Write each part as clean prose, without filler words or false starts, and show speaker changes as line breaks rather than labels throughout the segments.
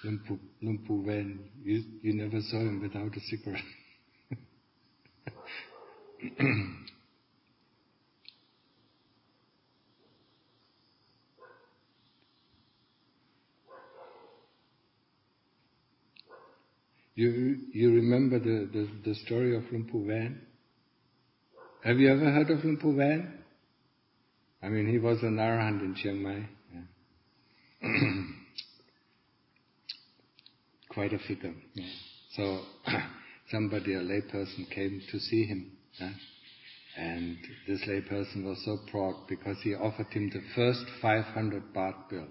Lumpu Wen, you never saw him without a cigarette. You remember the story of Lumpu Wen? Have you ever heard of Lumpu Wen? I mean, he was an Arahant in Chiang Mai. Yeah. Quite a figure. Yeah. So somebody, a layperson, came to see him. Yeah? And this layperson was so proud because he offered him the first 500 baht bill.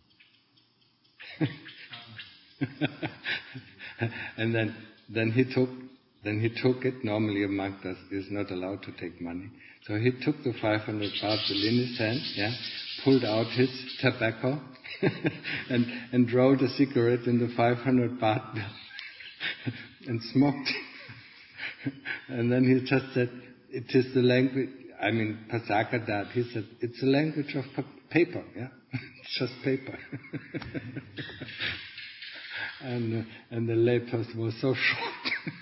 And then he took it. Normally a monk is not allowed to take money. So he took the 500 baht bill in his hand, yeah, pulled out his tobacco and rolled a cigarette in the 500 baht bill and smoked. And then he just said, it is the language, I mean, Pasakadat, he said, it's the language of paper, yeah, it's just paper. And the layperson was so shocked.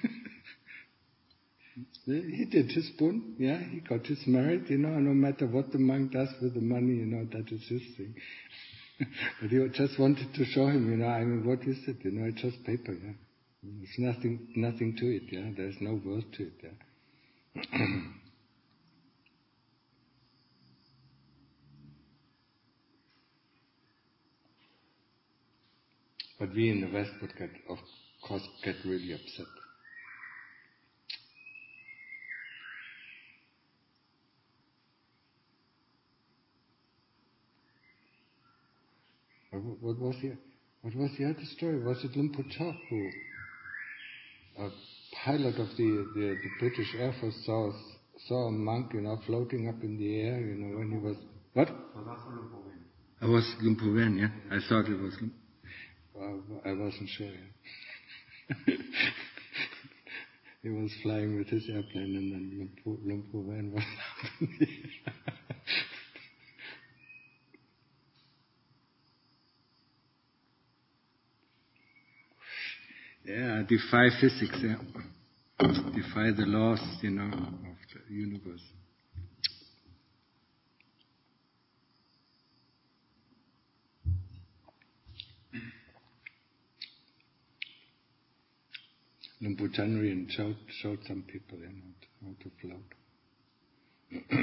He did his bun, yeah, he got his merit, no matter what the monk does with the money, that is his thing. But he just wanted to show him, I mean, what is it, it's just paper, yeah. There's nothing to it, yeah, there's no worth to it, yeah. But we in the West would of course get really upset. What was the other story? Was it Lumpur Chok who, a pilot of the British Air Force, saw a monk, floating up in the air, when he was what? It was Lumpur Wen, yeah. I thought it was. I wasn't sure. Yeah. He was flying with his airplane, and then Lumpur Wen was up in the air. Yeah, defy physics, yeah. Defy the laws, of the universe. Lumpur Chanrian showed some people, how to float.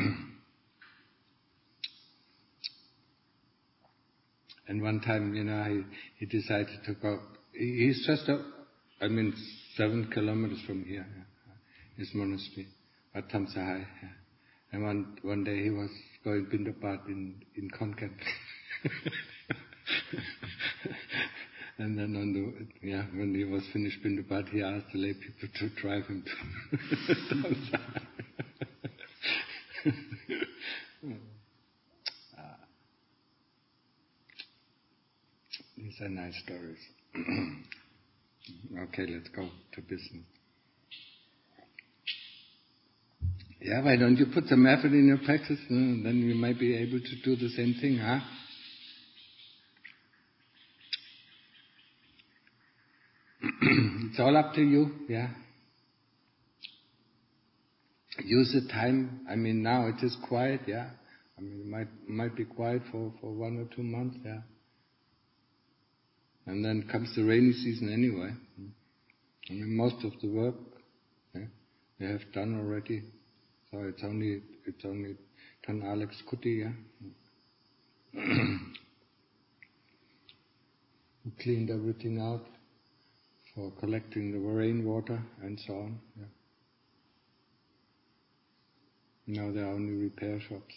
And one time, he decided to go. He's just 7 kilometers from here, his monastery, at Tham Sahai. Yeah. And one day he was going Bindapat in Konkan. And then when he was finished Bindapat, he asked the lay people to drive him to Tham Sahai. These are nice stories. Okay, let's go to business. Yeah, why don't you put some effort in your practice? Then you might be able to do the same thing, huh? It's all up to you, yeah. Use the time. Now it is quiet, yeah. It might be quiet for 1 or 2 months, yeah. And then comes the rainy season anyway. Most of the work, yeah, we have done already. So it's only done Alex Kuti, yeah. We cleaned everything out for collecting the rainwater and so on. Yeah. Now there are only repair shops.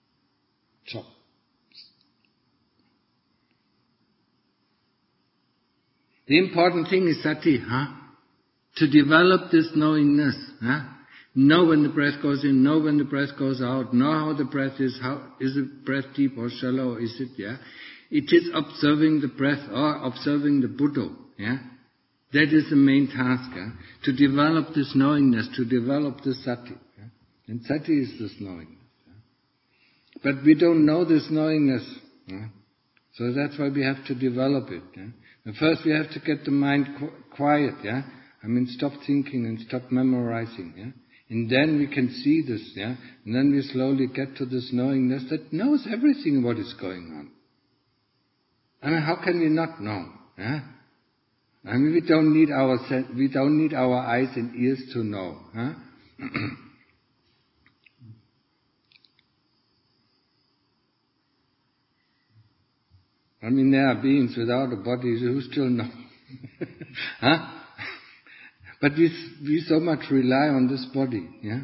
The important thing is sati, to develop this knowingness. Know when the breath goes in, know when the breath goes out, know how the breath is, is it breath deep or shallow, is it, yeah? It is observing the breath or observing the Buddha, yeah? That is the main task, yeah? To develop this knowingness, to develop this sati. Yeah? And sati is this knowingness. Yeah? But we don't know this knowingness. Yeah? So that's why we have to develop it. Yeah? First we have to get the mind quiet, yeah? I mean, stop thinking and stop memorizing, yeah? And then we can see this, yeah? And then we slowly get to this knowingness that knows everything what is going on. I mean, how can we not know, yeah? I mean, we don't need our eyes and ears to know, huh? I mean, there are beings without a body who still know. Huh? But we so much rely on this body, yeah?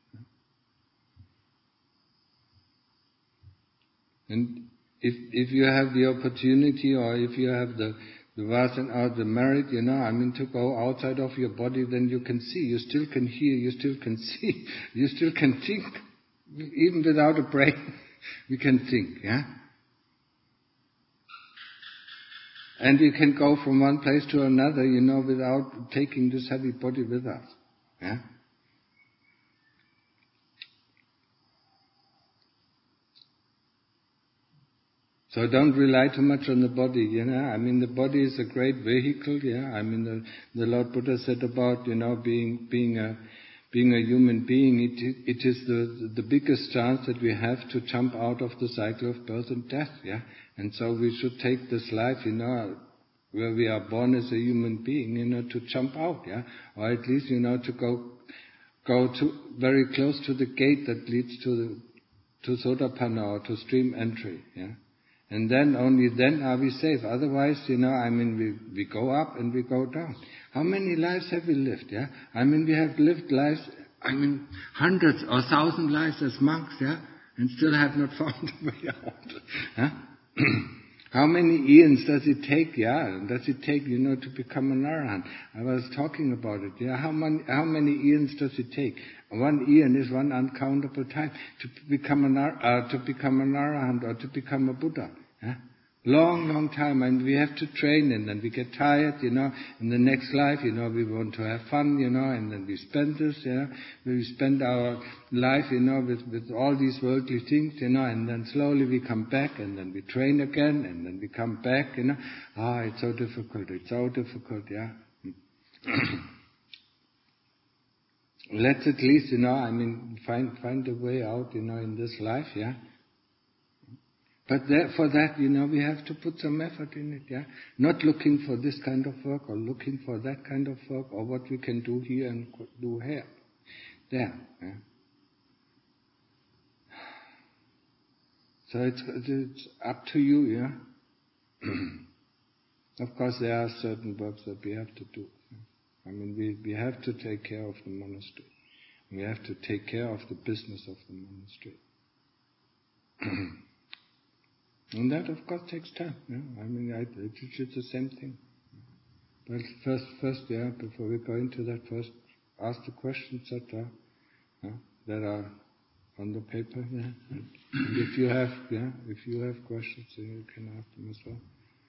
And if you have the opportunity, or if you have the vasan or the merit, I mean, to go outside of your body, then you can see, you still can hear, you still can see, you still can think. Even without a brain, we can think, yeah? And we can go from one place to another, without taking this heavy body with us. Yeah? So don't rely too much on the body, I mean, the body is a great vehicle, yeah? I mean, the Lord Buddha said about, being a human being, it is the biggest chance that we have to jump out of the cycle of birth and death, yeah? And so we should take this life, where we are born as a human being, to jump out, yeah? Or at least, to go to very close to the gate that leads to Sotapanna, or to stream entry, yeah? And then, only then are we safe. Otherwise, I mean, we go up and we go down. How many lives have we lived, yeah? I mean, we have lived lives, I mean, hundreds or thousand lives as monks, yeah? And still have not found a way out, huh? How many eons does it take, to become an arahant? I was talking about it, yeah. How many eons does it take? 1 eon is one uncountable time to become an arahant, or to become a Buddha. Yeah? Long time, and we have to train, and then we get tired, in the next life, we want to have fun, and then we spend this, we spend our life, with all these worldly things, and then slowly we come back, and then we train again, and then we come back, it's so difficult, yeah. Let's at least, find a way out, in this life, yeah. But for that, we have to put some effort in it, yeah? Not looking for this kind of work, or looking for that kind of work, or what we can do here and do here. There, yeah? So it's up to you, yeah? Of course, there are certain works that we have to do. I mean, we have to take care of the monastery. We have to take care of the business of the monastery. And that, of course, takes time. Yeah? I mean, it's the same thing. But first, yeah, before we go into that, first ask the questions that are on the paper. Yeah? And if you have questions, then you can ask them as well.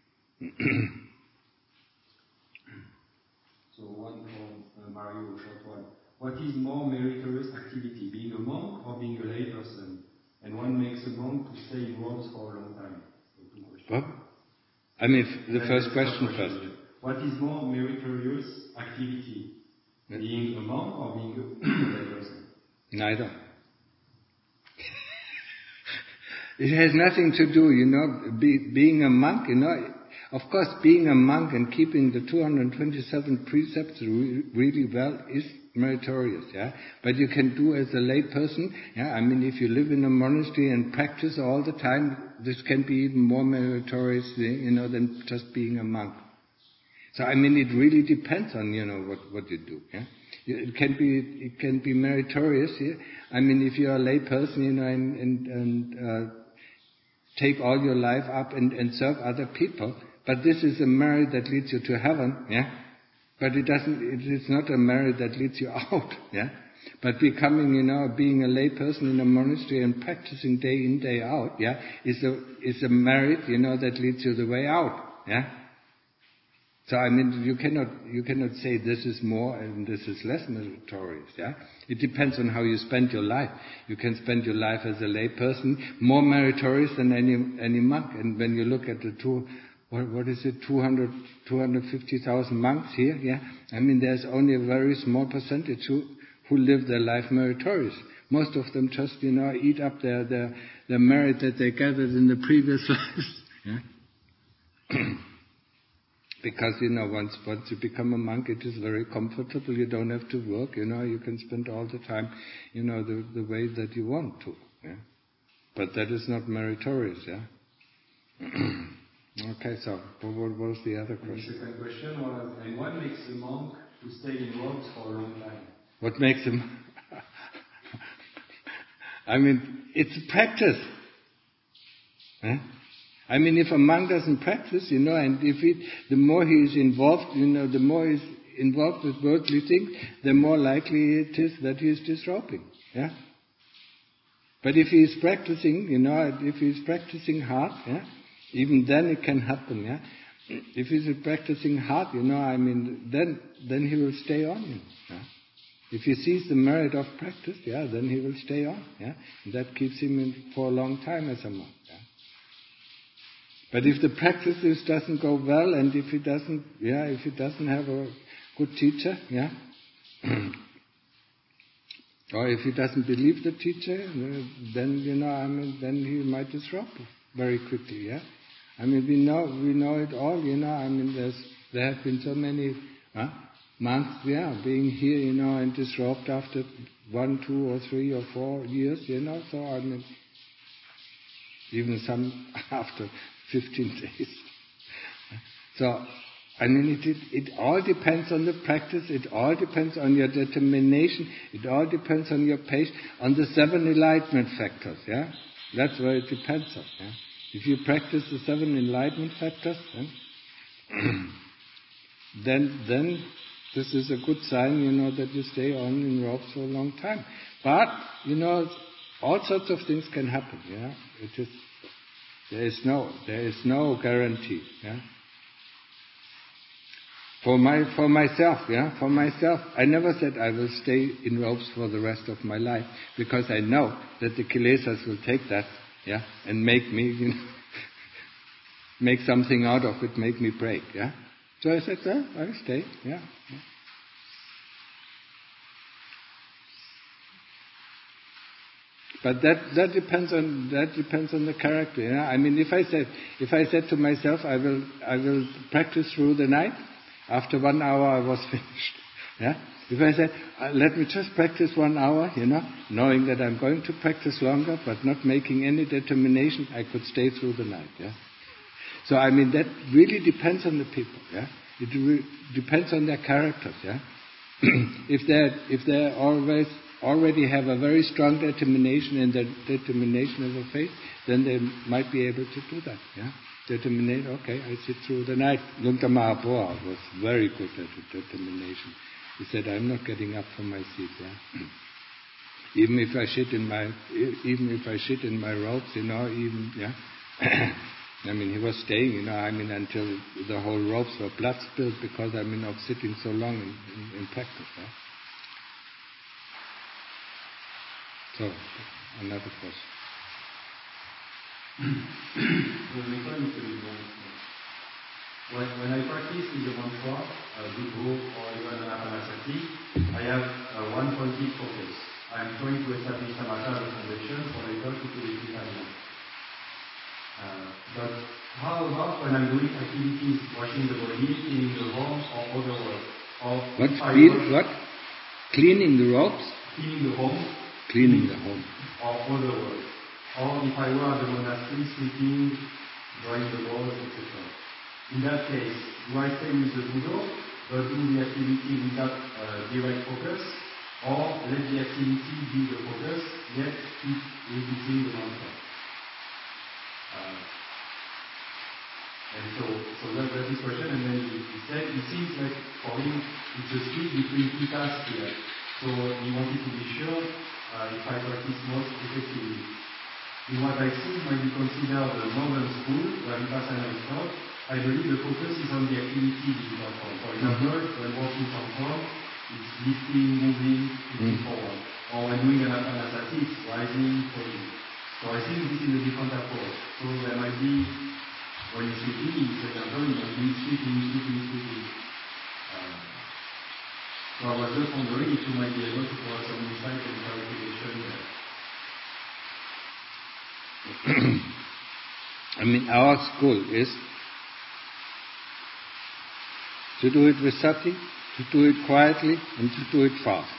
So one from Mario, short one. What is more meritorious activity, being a monk or being a lay person? And one makes a monk to stay in Rhodes for a long time. So 2 questions.
What? I mean, the first question first.
What is more meritorious activity, being a monk or being a lay person?
Neither. It has nothing to do, being a monk, Of course, being a monk and keeping the 227 precepts really well is meritorious, yeah. But you can do as a lay person, yeah. I mean, if you live in a monastery and practice all the time, this can be even more meritorious, than just being a monk. So I mean, it really depends on what you do, yeah. It can be meritorious, yeah. I mean, if you're a lay person, and take all your life up and serve other people. But this is a merit that leads you to heaven, yeah? But it's not a merit that leads you out, yeah? But becoming, being a lay person in a monastery and practicing day in, day out, yeah, is a merit, that leads you the way out, yeah? So I mean, you cannot say this is more and this is less meritorious, yeah? It depends on how you spend your life. You can spend your life as a lay person more meritorious than any monk. And when you look at the two what is it, 250,000 monks here, yeah? I mean, there's only a very small percentage who live their life meritorious. Most of them just, eat up their merit that they gathered in the previous lives. Yeah? Because, once you become a monk, it is very comfortable. You don't have to work, you can spend all the time, the way that you want to. Yeah? But that is not meritorious, yeah? Okay, so what was the other question?
The second question was, and what makes a monk to stay in robes for a long time?
What makes him? I mean, it's a practice. Eh? I mean, if a monk doesn't practice, and the more he is involved, the more he's involved with worldly things, the more likely it is that he is disrobing. Yeah. But if he is practicing, if he is practicing hard, yeah, even then it can happen. Yeah. If he is practicing hard, then he will stay on. Yeah? If he sees the merit of practice, yeah, then he will stay on. Yeah, and that keeps him in for a long time as a monk. Yeah? But if the practice doesn't go well, and if he doesn't have a good teacher, yeah, or if he doesn't believe the teacher, then then he might disrupt very quickly. Yeah, I mean we know it all. There have been so many monks, being here, and disrupt after 1, 2, or 3 or 4 years, So even some after 15 days. So, it all depends on the practice, it all depends on your determination, it all depends on your patience, on the 7 enlightenment factors, yeah? That's where it depends on, yeah? If you practice the 7 enlightenment factors, then this is a good sign, that you stay on in robes for a long time. But, all sorts of things can happen, yeah? There is no guarantee, yeah? For myself, I never said I will stay in robes for the rest of my life, because I know that the kilesas will take that, yeah, and make me, make something out of it, make me break, yeah. So I said, I'll stay, yeah. But that depends on the character. Yeah? I mean, if I said to myself, I will practice through the night. After 1 hour, I was finished. Yeah. If I said, let me just practice 1 hour, knowing that I'm going to practice longer, but not making any determination, I could stay through the night. Yeah. So that really depends on the people. Yeah. It depends on their characters. Yeah. If they already have a very strong determination, and that determination is a faith, then they might be able to do that. Yeah, determinate. Okay, I sit through the night. Lumta Mahaprabhu was very good at determination. He said, "I'm not getting up from my seat. Yeah, even if I shit in my robes, even yeah." He was staying, until the whole robes were blood spilled because of sitting so long in practice. Yeah? So, another question.
When I practice in the mantra, Buddha or even Anapanasati, I have one pointed focus. I'm trying to establish samatha as a foundation for later to purify my life. But how about when I'm doing activities, washing the body, cleaning the home, or other work?
What? Cleaning the robes?
Cleaning the home.
Cleaning the home.
Or other work. Or if I were at the monastery, sweeping, drawing the walls, etc. In that case, do I stay with the Buddha, but do the activity without direct focus, or let the activity be the focus, yet keep repeating the mantra? And so that's his question, and then he said, it seems like for him it's a split between 2 tasks here. So he wanted to be sure if I practice most effectively. In what I think might be considered the northern school, where Vipassana is taught, I believe the focus is on the activity being performed. For example, when walking from form, it's lifting, moving, moving forward. Or when doing Anapanasati, it's rising, falling. So I think this is a different approach. So there might be when you're sleeping, it's like I'm very like sleeping. So I was just wondering if you might be able to provide some insight and clarification there.
I mean, our school is to do it with sati, to do it quietly, and to do it fast.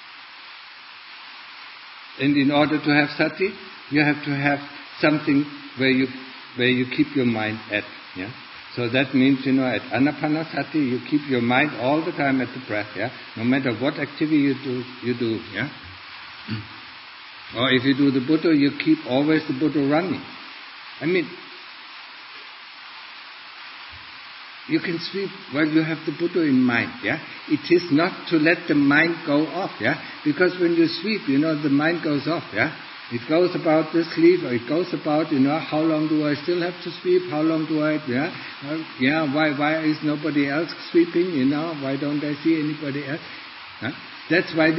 And in order to have sati, you have to have something where you keep your mind at. Yeah. So that means, at Anapanasati, you keep your mind all the time at the breath. Yeah. No matter what activity you do. Yeah. Or if you do the Buddha, you keep always the Buddha running. I mean, you can sweep while you have the Buddha in mind, yeah? It is not to let the mind go off, yeah? Because when you sweep, the mind goes off, yeah? It goes about the sleep, or it goes about, how long do I still have to sweep? How long do I, why is nobody else sweeping, Why don't I see anybody else? Huh? That's why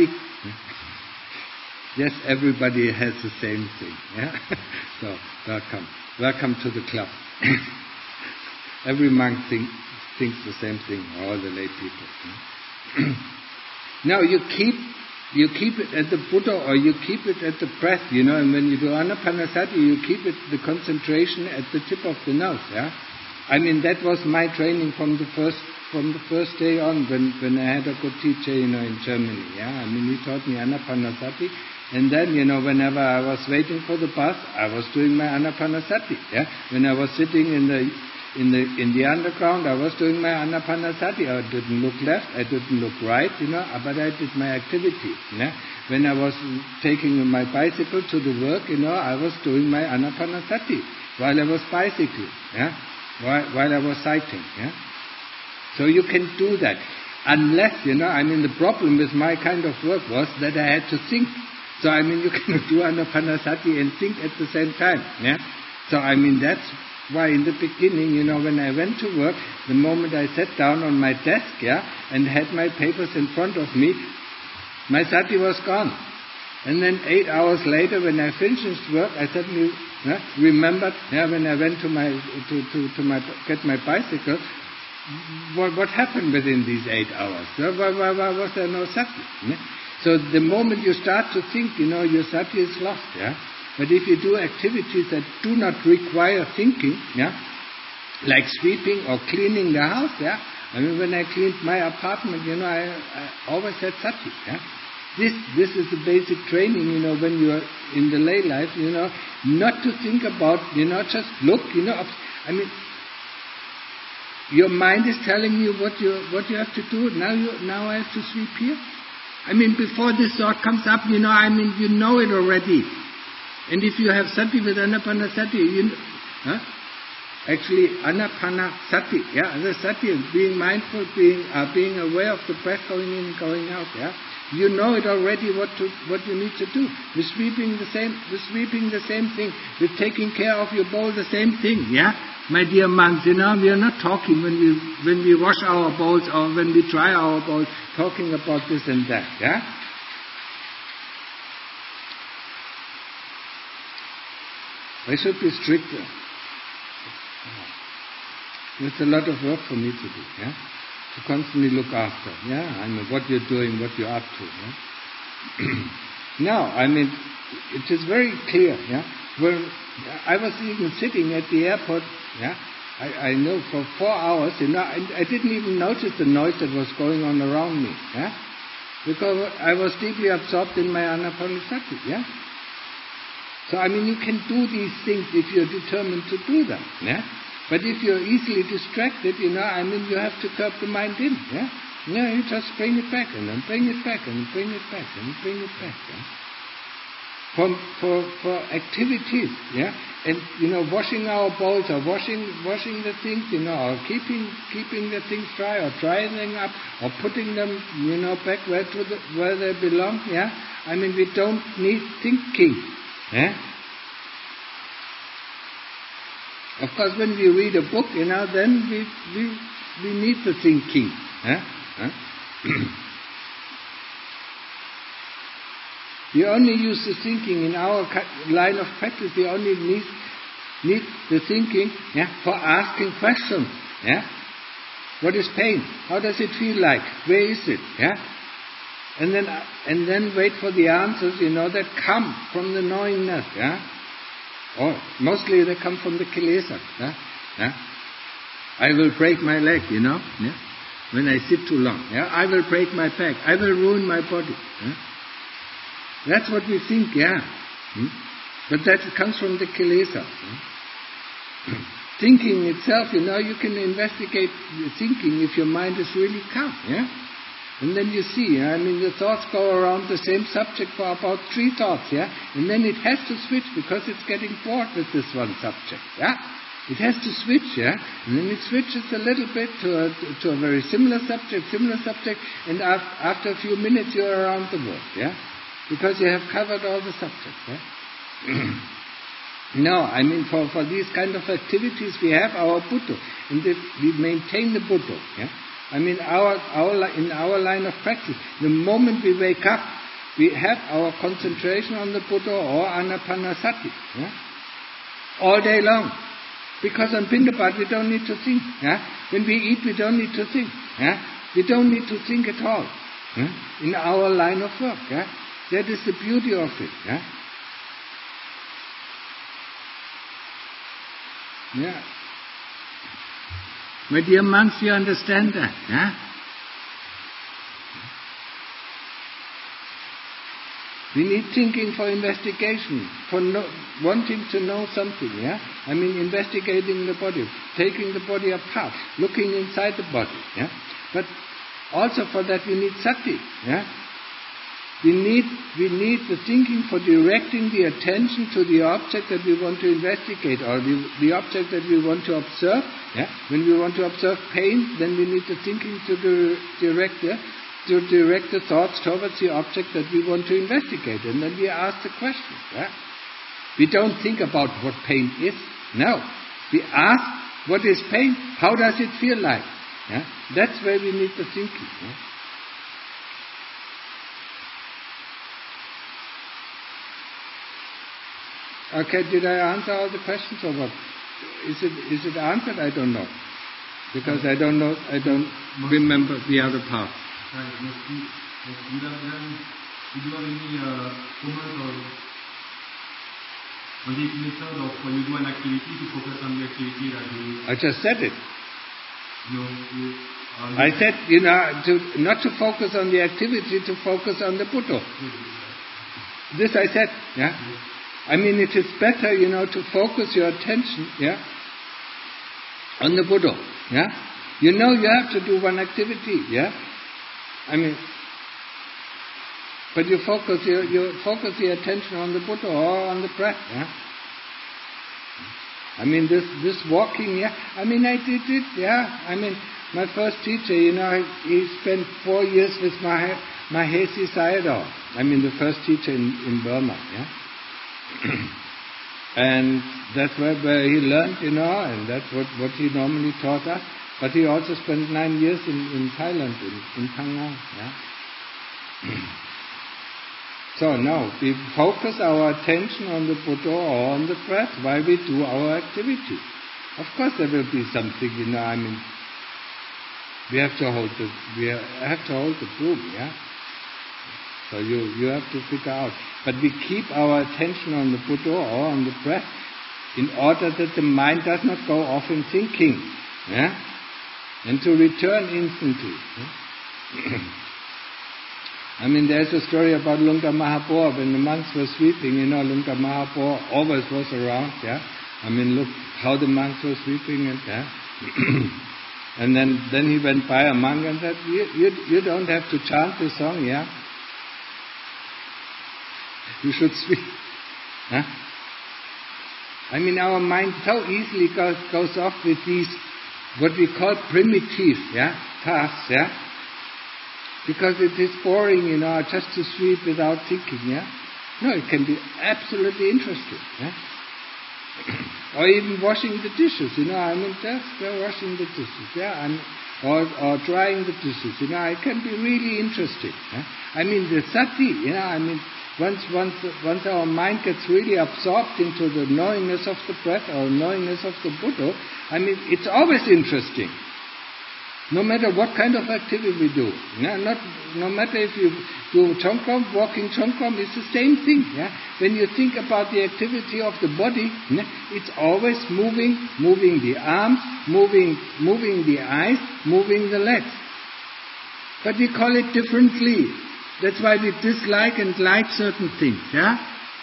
yes, everybody has the same thing, yeah? So, welcome to the club. Every monk thinks the same thing, all the lay people. Now you keep it at the Buddha, or you keep it at the breath, and when you do Anapanasati, you keep it, the concentration at the tip of the nose, yeah? I mean, that was my training from the first day on, when I had a good teacher, in Germany, yeah? I mean, he taught me Anapanasati, and then, whenever I was waiting for the bus, I was doing my Anapanasati, yeah? When I was sitting in the underground, I was doing my Anapanasati. I didn't look left, I didn't look right, but I did my activity. Yeah? When I was taking my bicycle to the work, I was doing my Anapanasati while I was bicycling, yeah? While I was cycling. Yeah? So you can do that. Unless, the problem with my kind of work was that I had to think. So, you cannot do Anapanasati and think at the same time. Yeah? So, that's why in the beginning, when I went to work, the moment I sat down on my desk, yeah, and had my papers in front of me, my sati was gone. And then 8 hours later, when I finished work, I suddenly remembered, when I went to get my bicycle, what happened within these 8 hours? Why was there no sati? Yeah? So the moment you start to think, your sati is lost, yeah. But if you do activities that do not require thinking, yeah, like sweeping or cleaning the house, yeah. When I cleaned my apartment, I always had sati, yeah. This is the basic training, when you are in the lay life, not to think about, just look, your mind is telling you what you have to do. Now I have to sweep here. Before this thought comes up, you know it already. And if you have sati with Anapanasati, actually Anapanasati, yeah, the sati is being mindful, being aware of the breath going in and going out, yeah. You know it already what you need to do. With sweeping the same thing. With taking care of your bowl, the same thing, yeah. My dear monks, we are not talking when we wash our bowls or when we dry our bowls, talking about this and that, yeah. I should be stricter. It's a lot of work for me to do, yeah? To constantly look after, yeah? What you're doing, what you're up to, yeah? Now, it is very clear, yeah? When I was even sitting at the airport, yeah? I know for 4 hours, I didn't even notice the noise that was going on around me, yeah? Because I was deeply absorbed in my Anapanasati, yeah? So, you can do these things if you're determined to do them, yeah? But if you're easily distracted, you have to curb the mind in, yeah? Yeah, you just bring it back, and then bring it back, and bring it back, and bring it back, yeah? For activities, yeah? And, washing our bowls, or washing the things, or keeping the things dry, or drying them up, or putting them, back where they belong, yeah? We don't need thinking, yeah? Of course, when we read a book, then we need the thinking. We only use the thinking in our line of practice. We only need the thinking, for asking questions, What is pain? How does it feel like? Where is it? And then wait for the answers, that come from the knowingness, Or mostly they come from the kilesa, I will break my leg, when I sit too long, I will break my back, I will ruin my body, That's what we think, But that comes from the kilesa. Thinking itself, you can investigate thinking if your mind is really calm, And then you see, the thoughts go around the same subject for about 3 thoughts, And then it has to switch because it's getting bored with this one subject, It has to switch, And then it switches a little bit to a very similar subject, and after a few minutes you're around the world, Because you have covered all the subjects, No, for these kind of activities we have our Buddha, and we maintain the Buddha, in our line of practice, the moment we wake up, we have our concentration on the Buddha or Anapanasati, all day long. Because on Pindapat we don't need to think, When we eat we don't need to think, We don't need to think at all, In our line of work, That is the beauty of it, My dear monks, you understand that, We need thinking for investigation, for wanting to know something, investigating the body, taking the body apart, looking inside the body, But also for that we need sati, We need the thinking for directing the attention to the object that we want to investigate, or the object that we want to observe. When we want to observe pain, then we need the thinking to direct the thoughts towards the object that we want to investigate, and then we ask the question. We don't think about what pain is. No, we ask, what is pain? How does it feel like? That's where we need the thinking. Okay, did I answer all the questions or what? Is it answered? I don't know. Because I don't remember the other part.
Right, mostly. Do you have any comment on this method of when you do an activity to focus on the activity that you...
I just said it.
No.
I said, not to focus on the activity, to focus on the Buddha. This I said, Yes. It is better, to focus your attention, on the Buddha, You have to do one activity, but you focus the attention on the Buddha or on the breath, this walking, I did it, my first teacher, he spent 4 years with Mahesi Sayadaw, the first teacher in Burma, And that's where he learned, and that's what he normally taught us. But he also spent 9 years in Thailand, in Phang Nga. So now, we focus our attention on the Buddha or on the breath while we do our activity. Of course there will be something, we have to hold the broom, So you have to figure out. But we keep our attention on the Buddha or on the breath in order that the mind does not go off in thinking. And to return instantly. There's a story about Lungta Mahapo. When the monks were sweeping, Lungta Mahapo always was around. Look how the monks were sweeping. And then he went by a monk and said, you don't have to chant this song, You should sweep. Our mind so easily goes off with these, what we call primitive, tasks, because it is boring, just to sweep without thinking, No, it can be absolutely interesting, Or even washing the dishes, just washing the dishes, or drying the dishes, it can be really interesting. The sati, once our mind gets really absorbed into the knowingness of the breath or knowingness of the Buddha, I mean, it's always interesting. No matter what kind of activity we do. No matter if you do Chongkrom, walking Chongkrom, it's the same thing. Yeah? When you think about the activity of the body, it's always moving the arms, moving the eyes, moving the legs. But we call it differently. That's why we dislike and like certain things. Yeah?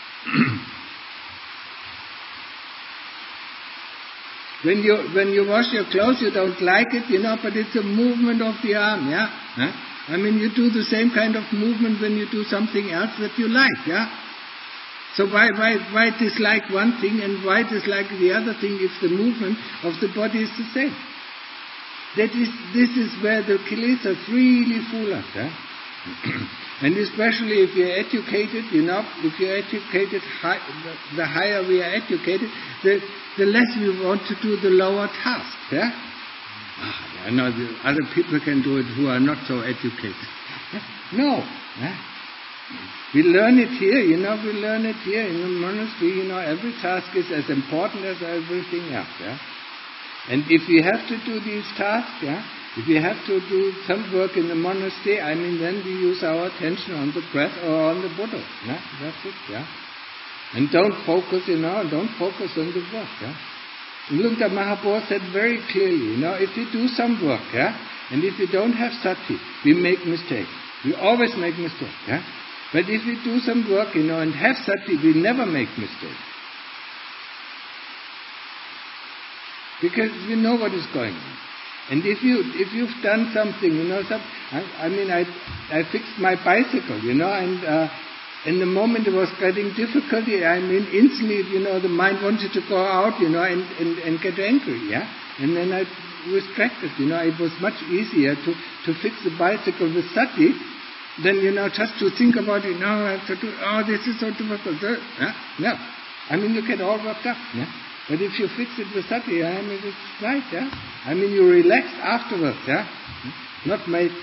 When you wash your clothes, you don't like it, but it's a movement of the arm, yeah? Huh? I mean, you do the same kind of movement when you do something else that you like, yeah? So why dislike one thing and why dislike the other thing if the movement of the body is the same? This is where the kilesas really fool us, yeah? And especially if you're educated, if you're educated, the higher we are educated, the less we want to do the lower task. Yeah? I know other people can do it who are not so educated. No. Yeah? We learn it here, we learn it here in the monastery, every task is as important as everything else. Yeah? And if we have to do these tasks, yeah, if we have to do some work in the monastery, I mean, then we use our attention on the breath or on the Buddha. Yeah? That's it, yeah. And don't focus, don't focus on the work, yeah. Lungta Mahaprabhu said very clearly, if you do some work, yeah, and if you don't have sati, we make mistakes. We always make mistakes, yeah. But if we do some work, and have sati, we never make mistakes. Because we know what is going on. And if you've done something, I fixed my bicycle, and the moment it was getting difficulty, instantly, the mind wanted to go out, and get angry, yeah? And then I restricted, it was much easier to fix the bicycle with sati than, just to think about it, I have to do, this is so difficult, yeah? No. You get all worked up, yeah? But if you fix it with sati, it's right, yeah? You relax afterwards, yeah? Not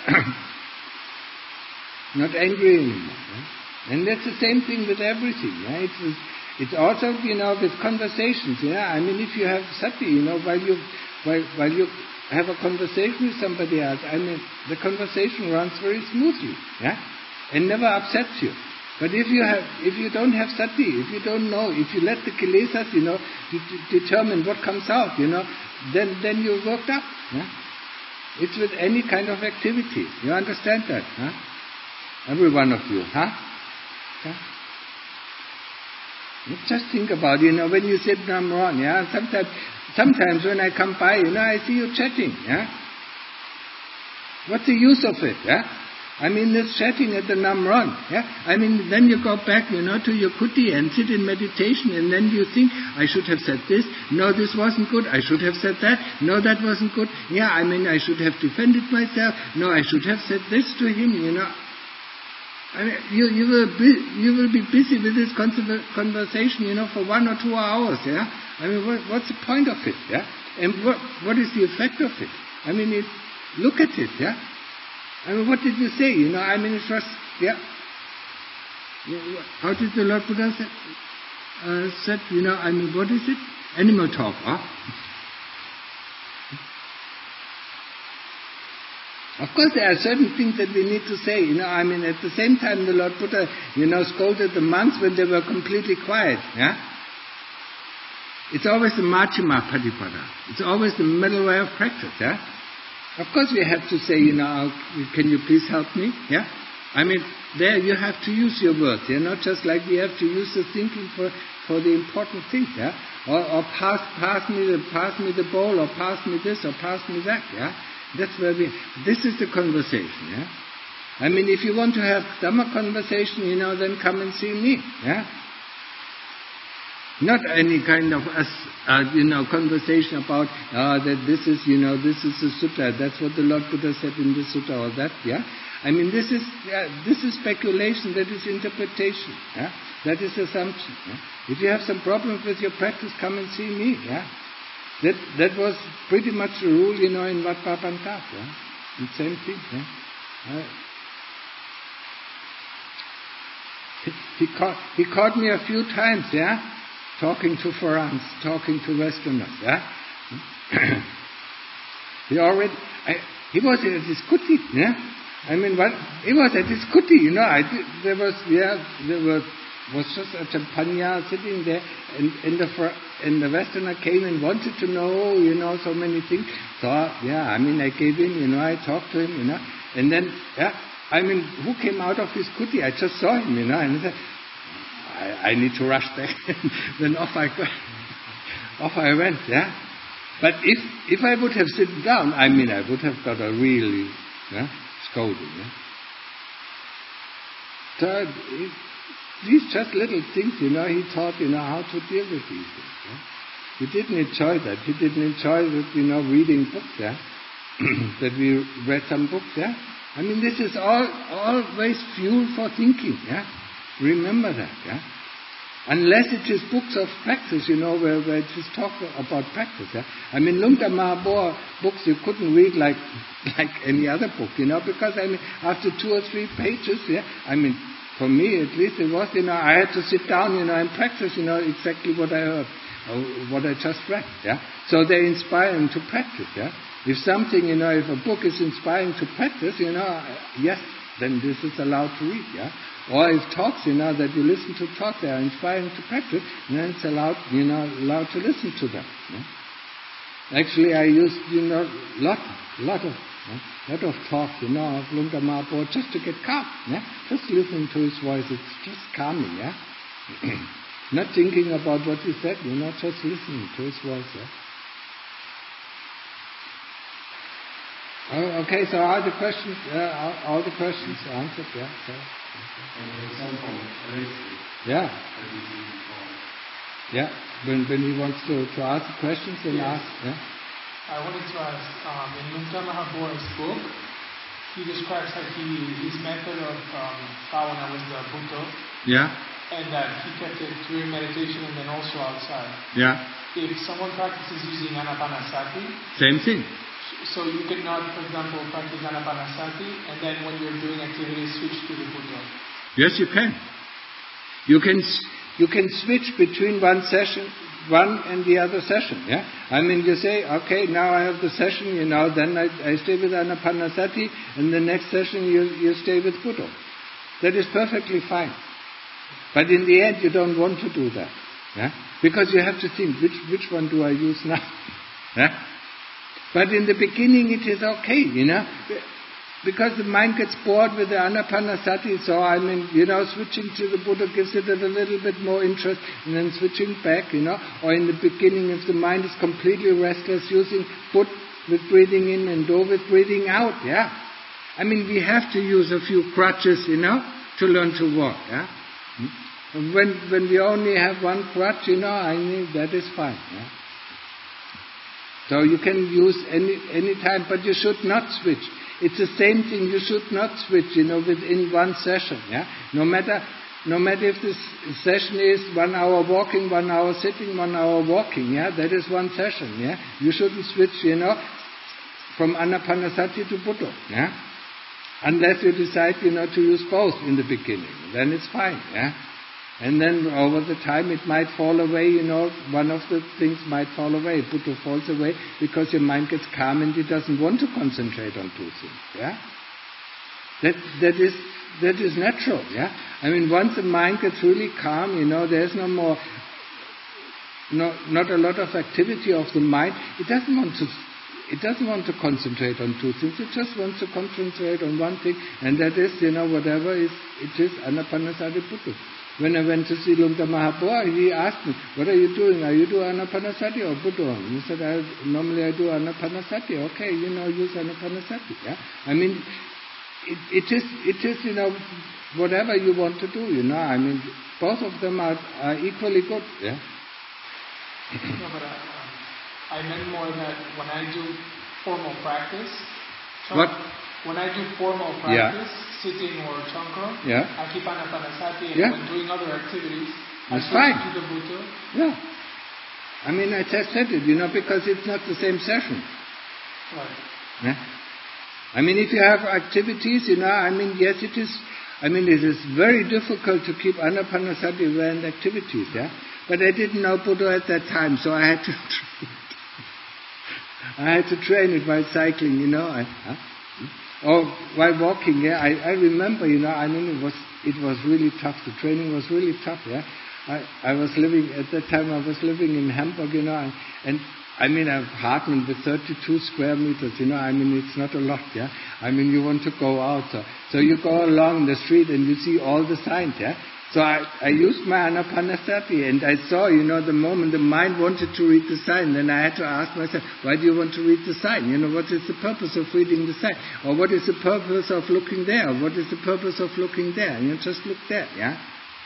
angry anymore, yeah? And that's the same thing with everything, yeah? It's also, with conversations, yeah? If you have sati, while you have a conversation with somebody else, the conversation runs very smoothly, yeah? And never upsets you. But if you don't have sati, if you don't know, if you let the kilesas, determine what comes out, then you're worked up. Yeah? It's with any kind of activity. You understand that? Huh? Every one of you, huh? Yeah? Just think about, when you sit Namron, yeah? Sometimes when I come by, I see you chatting, yeah? What's the use of it, yeah? This chatting at the Namron, yeah? Then you go back, to your kuti and sit in meditation, and then you think, I should have said this, no, this wasn't good, I should have said that, no, that wasn't good, yeah, I should have defended myself, no, I should have said this to him, you will be busy with this conversation, for 1 or 2 hours, yeah? What's the point of it, yeah? And what is the effect of it? Look at it, yeah? What did you say? It was, yeah. How did the Lord Buddha said, what is it? Animal talk, huh? Of course, there are certain things that we need to say, at the same time, the Lord Buddha, scolded the monks when they were completely quiet, yeah? It's always the Majjhima Patipada. It's always the middle way of practice, yeah? Of course we have to say, can you please help me? Yeah? There you have to use your words, yeah? Not just like we have to use the thinking for the important things, yeah? Or pass me the bowl, or pass me this, or pass me that, yeah? That's where this is the conversation, yeah? If you want to have Dhamma conversation, then come and see me, yeah? Not any kind of conversation about that this is a sutta. That's what the Lord Buddha said in this sutta or that. Yeah, this is speculation. That is interpretation. Yeah, that is assumption. Yeah? If you have some problems with your practice, come and see me. Yeah, that was pretty much the rule, in Wat Pah Bantap. Yeah, the same thing. Yeah. He caught me a few times, yeah, talking to foreigners, talking to Westerners, yeah. He was at his kuti, yeah. I mean, he was at his kuti, you know. There was just a champanya sitting there, and the Westerner came and wanted to know, you know, so many things. So, yeah, I mean, I gave him, you know, I talked to him, you know, and then, yeah, I mean, who came out of his kuti? I just saw him, you know, and I said, I need to rush back. Then off I went, yeah. But if I would have sit down, I mean, I would have got a really scolding. Yeah? So these just little things, you know, he taught, you know, how to deal with these things. Yeah? He didn't enjoy that. He didn't enjoy that, you know, reading books, yeah. That we read some books, yeah. I mean, this is always fuel for thinking, yeah. Remember that, yeah. Unless it is books of practice, you know, where it is talk about practice. Yeah? I mean, Lungta Mahaboa books you couldn't read like any other book, you know, because I mean, after 2 or 3 pages, yeah, I mean, for me at least it was, you know, I had to sit down, you know, and practice, you know, exactly what I heard, or what I just read, yeah. So they inspire him to practice, yeah. If something, you know, if a book is inspiring to practice, you know, yes, then this is allowed to read, yeah. Or if talks, you know, that you listen to talk, they are inspiring to practice, then it's allowed to listen to them. Yeah? Actually, I used, you know, lot of talks, you know, of Lungta Mahaboa just to get calm. Yeah? Just listening to his voice, it's just calming. Yeah, not thinking about what he said, you know, just listening to his voice. Yeah? Oh, okay, so all the questions answered. Yeah. So. Yeah. Yeah. When he wants to ask questions, then
yes.
Ask. Yeah.
I wanted to ask, in Lungta Mahaboa's book, he describes like his method of bhavana was the Bhutto.
Yeah.
And that he kept it during meditation and then also outside.
Yeah.
If someone practices using Anapanasati,
same thing.
So you cannot, for example, practice Anapanasati and then when you're doing activities switch to the Bhutto.
Yes, you can. You can switch between one and the other session. Yeah. I mean, you say, okay, now I have the session, you know, then I stay with Anapanasati, and the next session you stay with Bhutto. That is perfectly fine. But in the end, you don't want to do that, yeah, because you have to think which one do I use now, yeah. But in the beginning, it is okay, you know. Because the mind gets bored with the Anapanasati, so I mean, you know, switching to the Bhutto gives it a little bit more interest, and then switching back, you know, or in the beginning, if the mind is completely restless, using Bhut with breathing in and Do with breathing out, yeah. I mean, we have to use a few crutches, you know, to learn to walk, yeah. When we only have one crutch, you know, I mean, that is fine, yeah. So you can use any time, but you should not switch. It's the same thing. You should not switch, you know, within one session. Yeah, no matter if this session is 1 hour walking, 1 hour sitting, 1 hour walking. Yeah, that is one session. Yeah, you shouldn't switch, you know, from Anapanasati to Bhutto. Yeah, unless you decide, you know, to use both in the beginning, then it's fine. Yeah. And then over the time it might fall away, you know, one of the things might fall away. Bhutto falls away because your mind gets calm and it doesn't want to concentrate on 2 things. Yeah? That is natural, yeah? I mean, once the mind gets really calm, you know, there's no more, not a lot of activity of the mind. It doesn't want to concentrate on 2 things. It just wants to concentrate on one thing, and that is, you know, whatever it is Anapanasati Bhutto. When I went to see Lungta Mahaboa, he asked me, what are you doing? Are you doing Anapanasati or Bhutto? He said, normally I do Anapanasati. Okay, you know, use Anapanasati. Yeah? I mean, it is, you know, whatever you want to do, you know. I mean, both of them are equally good. Yeah?
No, but I meant more that when I do formal practice, when I do formal practice, sitting or chankra, I keep Anapanasati, and when doing other activities,
that's
I
fine.
Do the Bhutto.
Yeah. I mean, I just said it, you know, because it's not the same session.
Right.
Yeah. I mean, if you have activities, you know, I mean, yes, it is I mean, it is very difficult to keep Anapanasati and activities, yeah. But I didn't know Buddha at that time, so I had to train it while cycling, you know, or while walking. Yeah, I remember, you know, I mean, it was really tough. The training was really tough. Yeah, I was living at that time. I was living in Hamburg, you know, and I mean, a apartment with 32 square meters, you know, I mean, it's not a lot, yeah. I mean, you want to go out, so you go along the street and you see all the signs, yeah. So I used my Anapanasati and I saw, you know, the moment the mind wanted to read the sign, then I had to ask myself, why do you want to read the sign? You know, what is the purpose of reading the sign? Or what is the purpose of looking there? Or what is the purpose of looking there? And you just look there, yeah.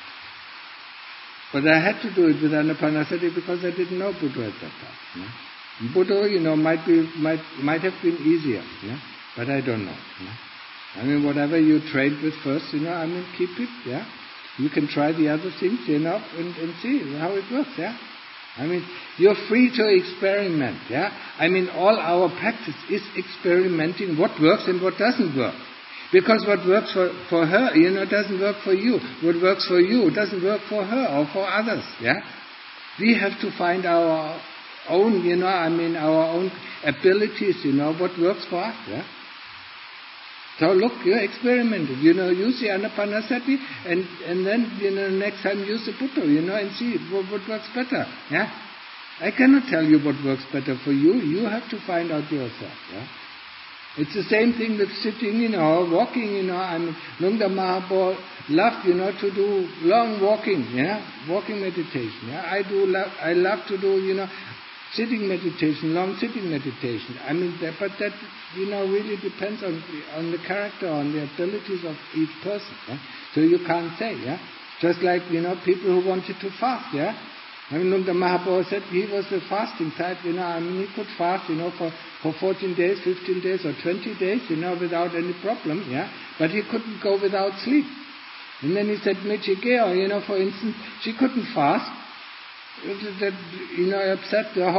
But I had to do it with Anapanasati because I didn't know Buddha at that time. Yeah? Buddha, you know, might have been easier, yeah? But I don't know. Yeah? I mean, whatever you trained with first, you know, I mean, keep it, yeah? You can try the other things, you know, and see how it works, yeah? I mean, you're free to experiment, yeah? I mean, all our practice is experimenting what works and what doesn't work. Because what works for her, you know, doesn't work for you. What works for you doesn't work for her or for others, yeah? We have to find our own, you know, I mean, our own abilities, you know, what works for us, yeah? So look, you experimented, you know, use the Anapanasati and then, you know, next time use the Buddha, you know, and see what works better, yeah? I cannot tell you what works better for you. You have to find out yourself, yeah? It's the same thing with sitting, you know, walking, you know. I mean, Nungda Mahaprabhu loved, you know, to do long walking, yeah, walking meditation. Yeah, I love to do, you know, sitting meditation, long sitting meditation. I mean, but that, you know, really depends on the character, on the abilities of each person. Yeah? So you can't say, yeah. Just like, you know, people who wanted to fast, yeah. I mean, Nungda Mahaprabhu said he was the fasting type, you know, I mean, he could fast, you know, for 14 days, 15 days or 20 days, you know, without any problem, yeah, but he couldn't go without sleep. And then he said, Michigeo, you know, for instance, she couldn't fast, that, you know, upset the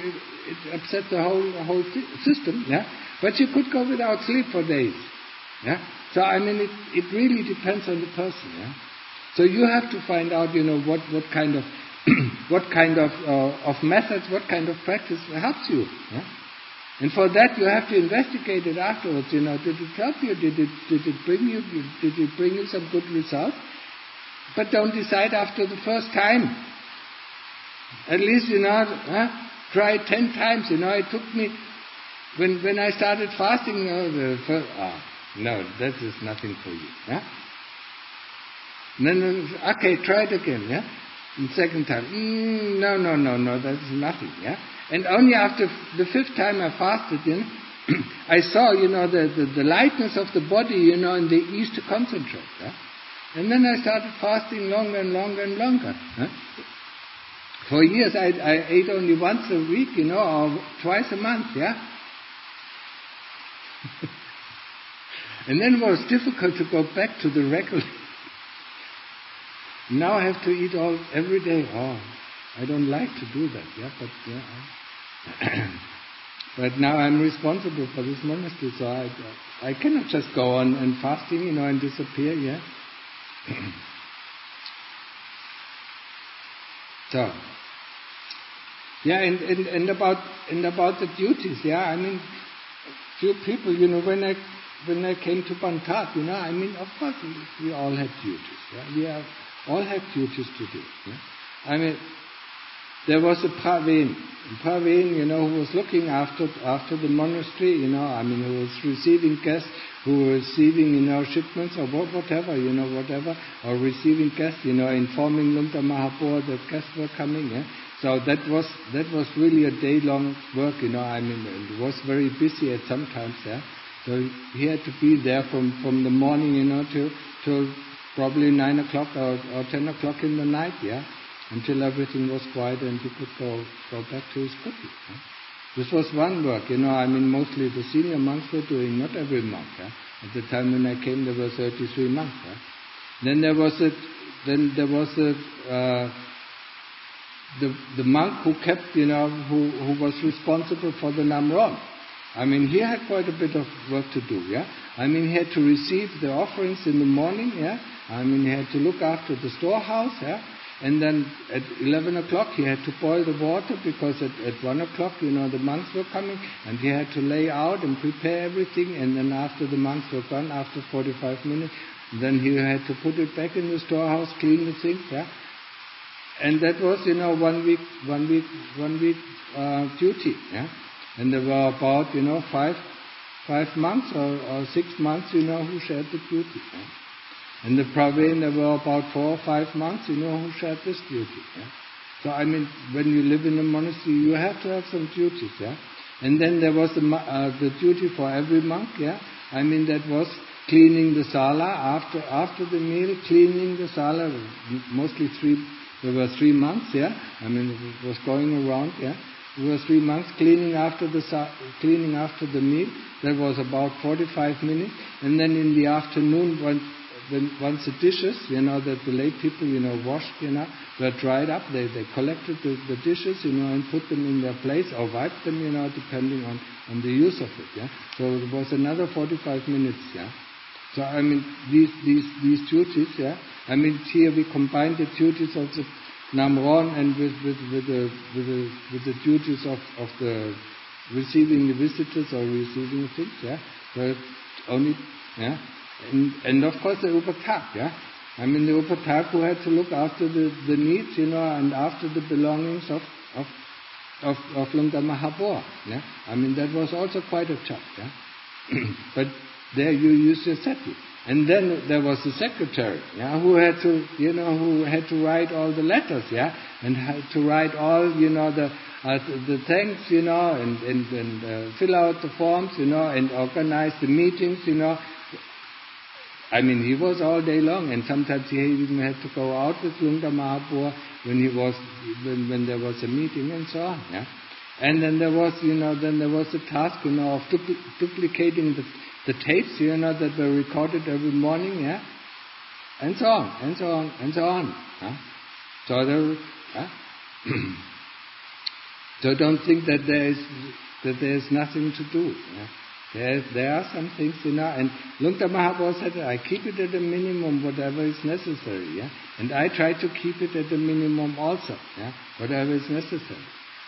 whole system, yeah, but she could go without sleep for days, yeah. So, I mean, it really depends on the person, yeah. So you have to find out, you know, what kind of what kind of methods, what kind of practice helps you. Yeah? And for that you have to investigate it afterwards. You know, did it help you? Did it bring you some good results? But don't decide after the first time. At least, you know, try 10 times. You know, it took me when I started fasting. You know, no, that is nothing for you. Yeah? And then okay, try it again. Yeah. And second time, no, that's nothing, yeah. And only after the 5th time I fasted, you know, I saw, you know, the lightness of the body, you know, and the ease to concentrate, yeah. And then I started fasting longer and longer and longer. Huh? For years I ate only once a week, you know, or twice a month, yeah. And then it was difficult to go back to the regular. Now I have to eat every day. Oh, I don't like to do that, yeah, but yeah. But now I'm responsible for this monastery, so I cannot just go on and fasting, you know, and disappear, yeah. So, yeah, and about the duties, yeah. I mean, few people, you know, when I came to Bantat, you know, I mean, of course we all had duties, yeah. All had duties to do. Yeah? I mean, there was a Praveen, you know, who was looking after the monastery, you know, I mean, who was receiving guests, who were receiving, you know, shipments or whatever, you know, or receiving guests, you know, informing Nungda Mahaprabhu that guests were coming. Yeah? So that was really a day-long work, you know. I mean, it was very busy at some times. Yeah? So he had to be there from the morning, you know, till probably 9 o'clock or 10 o'clock in the night, yeah, until everything was quiet and he could go back to his kuti. Yeah? This was one work, you know. I mean, mostly the senior monks were doing, not every monk. Yeah? At the time when I came, there were 33 monks. Yeah? Then there was the monk who kept, you know, who was responsible for the Namron. I mean, he had quite a bit of work to do, yeah. I mean, he had to receive the offerings in the morning, yeah. I mean, he had to look after the storehouse, yeah. And then at 11 o'clock he had to boil the water, because at 1 o'clock, the monks were coming, and he had to lay out and prepare everything. And then after the monks were gone, after 45 minutes, then he had to put it back in the storehouse, clean the things, yeah. And that was, 1 week duty, yeah. And there were about, 5 months or 6 months, who shared the duty, yeah. And the Praveen, there were about 4 or 5 months, who shared this duty, yeah. So, I mean, when you live in a monastery, you have to have some duties, yeah. And then there was the duty for every monk, yeah. I mean, that was cleaning the sala after the meal, cleaning the sala, mostly there were 3 months, yeah. I mean, it was going around, yeah. There were 3 months cleaning after the meal. That was about 45 minutes. And then in the afternoon, once the dishes, that the lay people, washed, were dried up, they collected the dishes, and put them in their place, or wiped them, depending on the use of it, yeah. So it was another 45 minutes, yeah. So, I mean, these duties, yeah. I mean, here we combine the duties of the Namron and with the duties of the receiving the visitors or receiving things, yeah. So only, yeah. And of course the Upatak, yeah. I mean, the Upatak who had to look after the needs, and after the belongings of Lungta Mahabua, yeah. I mean, that was also quite a job, yeah. But there you use your sati. And then there was the secretary, yeah, who had to write all the letters, yeah, and had to write all, the thanks, and fill out the forms, and organize the meetings, I mean, he was all day long, and sometimes he even had to go out with Lungta Mahabua when there was a meeting and so on, yeah. And then there was, the task, of duplicating the tapes, that were recorded every morning, yeah, and so on, and so on, and so on. Huh? So don't think that there is nothing to do. Yeah? There are some things, and Lungta Mahabua said, I keep it at a minimum, whatever is necessary, yeah, and I try to keep it at a minimum also, yeah, whatever is necessary.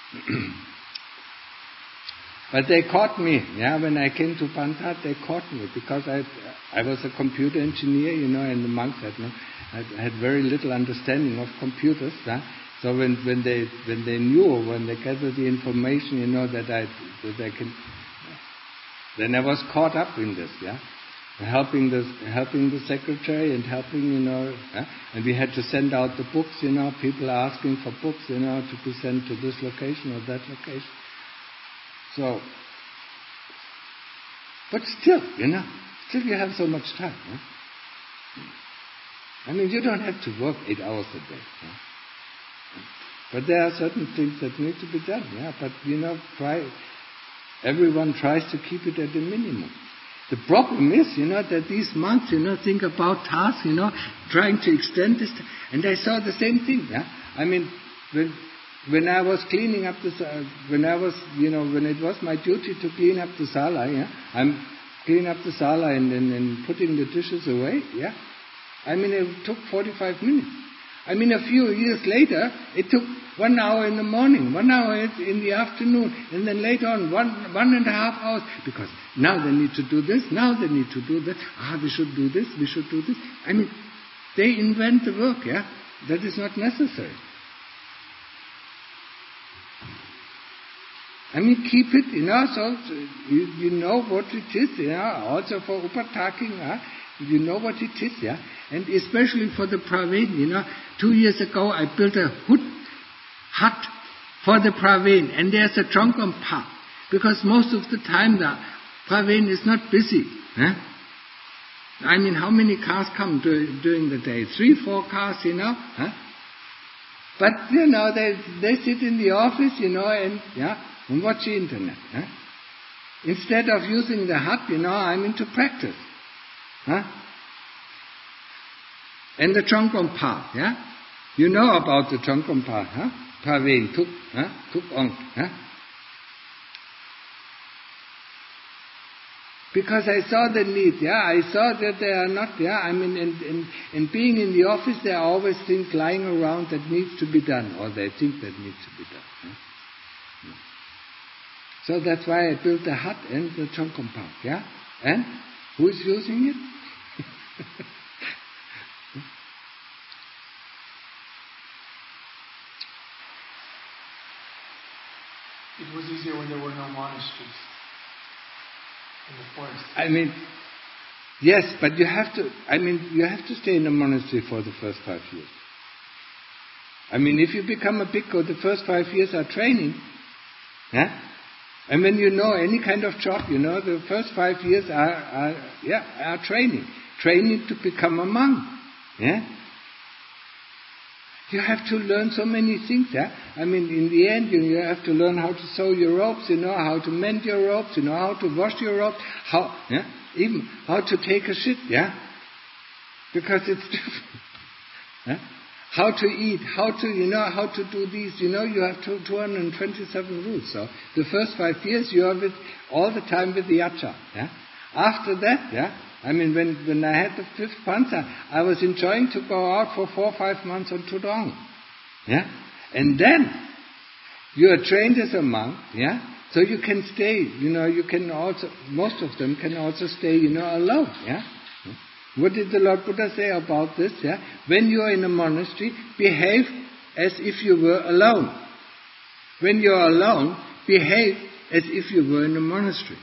But they caught me, yeah, when I came to Pantat, they caught me, because I was a computer engineer, and the monks had very little understanding of computers, yeah. So when they knew, when they gathered the information, that I can, then I was caught up in this, yeah, helping the secretary and helping, yeah? And we had to send out the books, people asking for books, to be sent to this location or that location. So, but still you have so much time. Yeah? I mean, you don't have to work 8 hours a day. Yeah? But there are certain things that need to be done. Yeah, but everyone tries to keep it at a minimum. The problem is, that these monks, think about tasks, trying to extend this. And I saw the same thing. Yeah, I mean, when I was cleaning up when it was my duty to clean up the sala, yeah, I'm cleaning up the sala and putting the dishes away, yeah. I mean, it took 45 minutes. I mean, a few years later, it took 1 hour in the morning, 1 hour in the afternoon, and then later on 1.5 hours, because now they need to do this, now they need to do that. We should do this, we should do this. I mean, they invent the work, yeah. That is not necessary. I mean, keep it, so you know what it is, yeah. Also for upataking, you know what it is, yeah. And especially for the Praveen, 2 years ago I built a hut for the Praveen, and there's a Chongkom park, because most of the time the Praveen is not busy. Eh? I mean, how many cars come during the day? 3, 4 cars, Huh? But, they sit in the office, and watch the internet. Eh? Instead of using the hut, I'm into practice. Huh? And the Chongkom path, yeah? You know about the Chongkom path, huh? Praveen, Tuk Ong, huh? Because I saw the need, I saw that they are not, in being in the office, there are always things lying around that needs to be done, or they think that needs to be done. So that's why I built the hut and the Chongkong Park, And who is using it?
It was easier when there were no monasteries in the forest.
Yes, but you have to stay in a monastery for the first 5 years. If you become a bhikkhu, the first 5 years are training. And when you know any kind of job, the first 5 years are training. Training to become a monk. You have to learn so many things, in the end, you have to learn how to sew your robes, how to mend your robes, how to wash your robes, even how to take a shit, because it's different. How to eat, how to do these, you have 227 rules. So the first 5 years you are all the time with the Yacha. After that, when I had the 5th Pansa, I was enjoying to go out for 4 or 5 months on Tudong. And then you are trained as a monk, so you can stay, you can also, most of them can also stay, alone, What did the Lord Buddha say about this, When you are in a monastery, behave as if you were alone. When you are alone, behave as if you were in a monastery.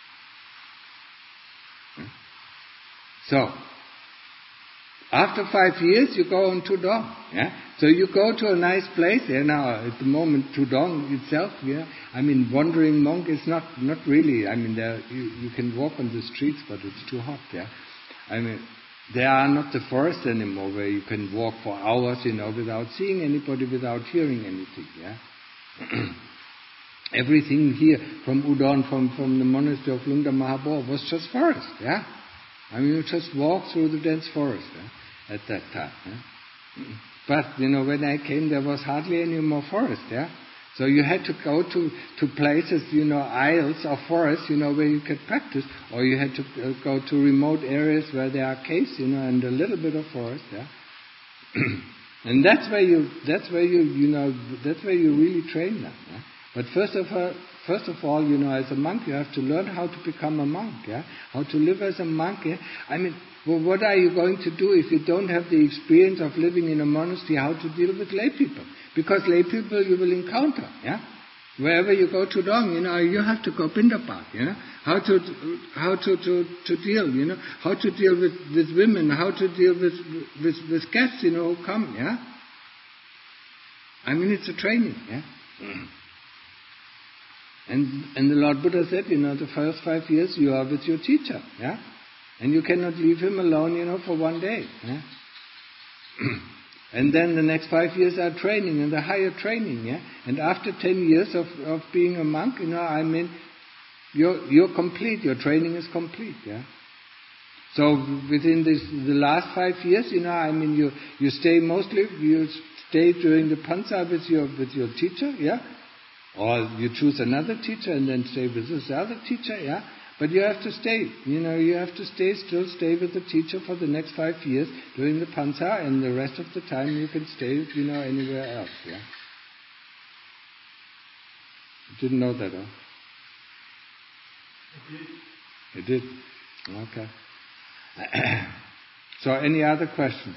So, after 5 years, you go on Tudong. So you go to a nice place. Now, at the moment, Tudong itself, wandering monk is not really. There, you can walk on the streets, but it's too hot. There are not the forests anymore where you can walk for hours, without seeing anybody, without hearing anything. Everything here from Udon, from the monastery of Lungda Mahabodh was just forest. You just walk through the dense forest at that time. But, when I came, there was hardly any more forest. So you had to go to places, aisles of forest, where you could practice, or you had to go to remote areas where there are caves, and a little bit of forest. And that's where you really train them. But first of all, as a monk, you have to learn how to become a monk, how to live as a monk. What are you going to do if you don't have the experience of living in a monastery, how to deal with lay people? Because lay people you will encounter, Wherever you go to Dong, you have to go Pindapat, How to deal, how to deal with women, how to deal with guests, who come, it's a training, And the Lord Buddha said, the first 5 years you are with your teacher, And you cannot leave him alone, for one day, And then the next 5 years are training, and the higher training, And after 10 years of being a monk, you're complete, your training is complete, So within the last 5 years, you stay during the Pansa with your teacher, Or you choose another teacher and then stay with this other teacher, But you have to stay, you have to stay with the teacher for the next 5 years during the Pansa, and the rest of the time you can stay, anywhere else, You didn't know that, huh? You did? Okay. So any other questions?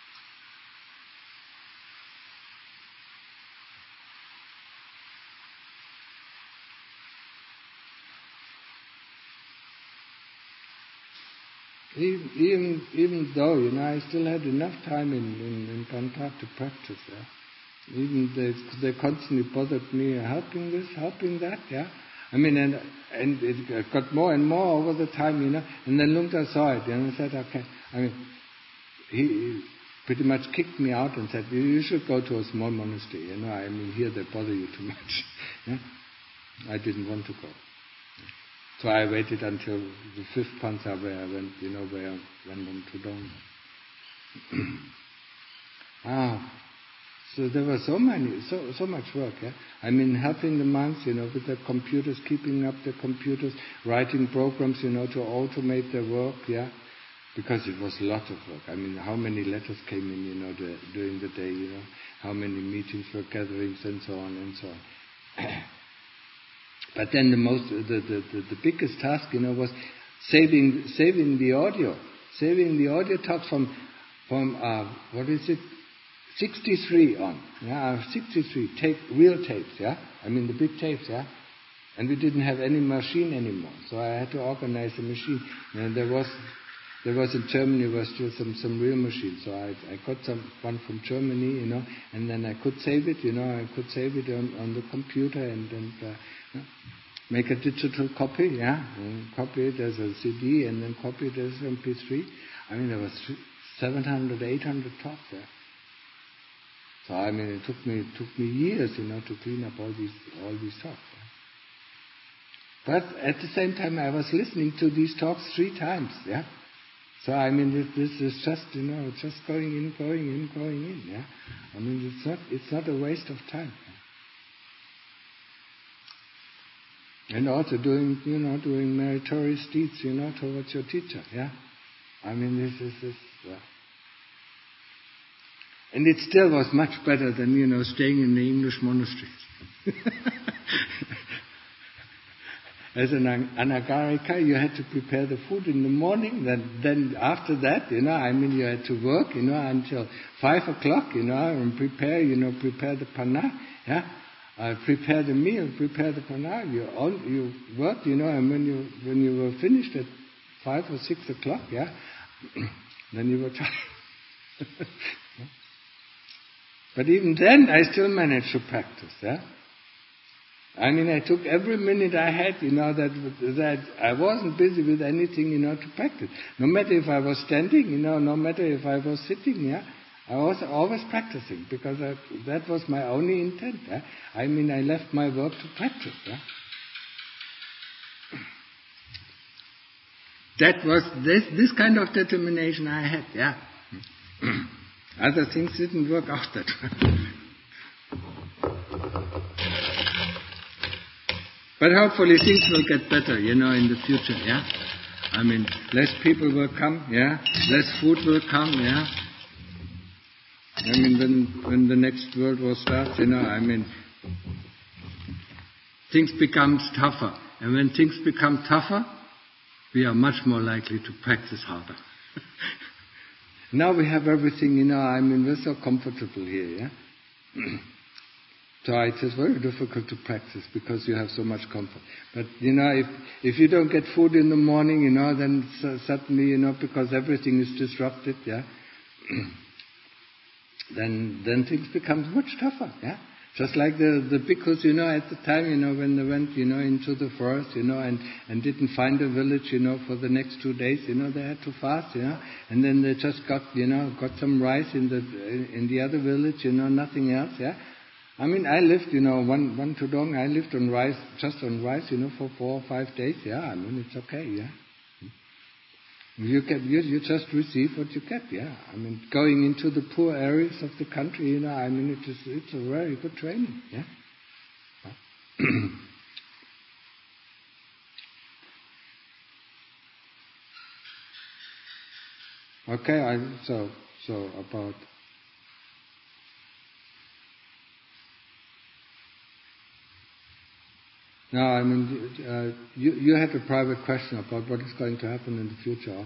Even though, I still had enough time in Kantat to practice, Even they constantly bothered me, helping this, helping that, and it got more and more over the time, and then Lungta saw it, and said, okay, he pretty much kicked me out and said, you should go to a small monastery, here they bother you too much, I didn't want to go. So I waited until the 5th Pansa where I went, where I went on Tudong. So there was so much work. Yeah? I mean, helping the monks, with the computers, keeping up the computers, writing programs, to automate their work. Yeah, because it was a lot of work. I mean, how many letters came in, during the day. How many meetings were gatherings and so on and so on. But then the biggest task, was saving the audio talks from 63 on. Yeah, 63 real tapes. Yeah, I mean the big tapes. Yeah, and we didn't have any machine anymore, so I had to organize a machine. And there was in Germany still some real machines. So I got one from Germany, and then I could save it. I could save it on the computer and make a digital copy. Yeah, and copy it as a CD and then copy it as MP3. I mean, there was 700, 800 talks there. So I mean, it took me years, to clean up all these talks. Yeah? But at the same time, I was listening to these talks 3 times. Yeah. So I mean, this is just just going in. Yeah. I mean, it's not a waste of time. Yeah? And also doing meritorious deeds, towards your teacher. Yeah. I mean, this is. And it still was much better than, staying in the English monasteries. As an anagarika, you had to prepare the food in the morning. Then after that, you had to work, until 5 o'clock, and prepare the panna. Yeah, prepare the meal, prepare the panna. You worked, and when you were finished at 5 or 6 o'clock, yeah, then you were tired. But even then, I still managed to practice. Yeah. I mean, I took every minute I had, that I wasn't busy with anything, to practice. No matter if I was standing, no matter if I was sitting, yeah, I was always practicing because that was my only intent. Yeah? I mean, I left my work to practice. Yeah? That was this kind of determination I had. Yeah. Other things didn't work out that way. But hopefully things will get better, in the future, yeah? I mean, less people will come, yeah? Less food will come, yeah? I mean, when the next World War starts, things become tougher. And when things become tougher, we are much more likely to practice harder. Now we have everything, we're so comfortable here, yeah? So it is very difficult to practice because you have so much comfort. But, if you don't get food in the morning, then suddenly, because everything is disrupted, yeah, then things become much tougher, yeah. Just like the bhikkhus, at the time, when they went, into the forest, and didn't find a village, for the next 2 days, they had to fast, and then they just got some rice in the other village, nothing else, yeah. I mean, I lived, one tudong, I lived on rice, just on rice, for 4 or 5 days, yeah. I mean, it's okay, yeah. You just receive what you get, yeah. I mean, going into the poor areas of the country, it's a very good training, yeah. Okay, so about. No, I mean, you had a private question about what is going to happen in the future.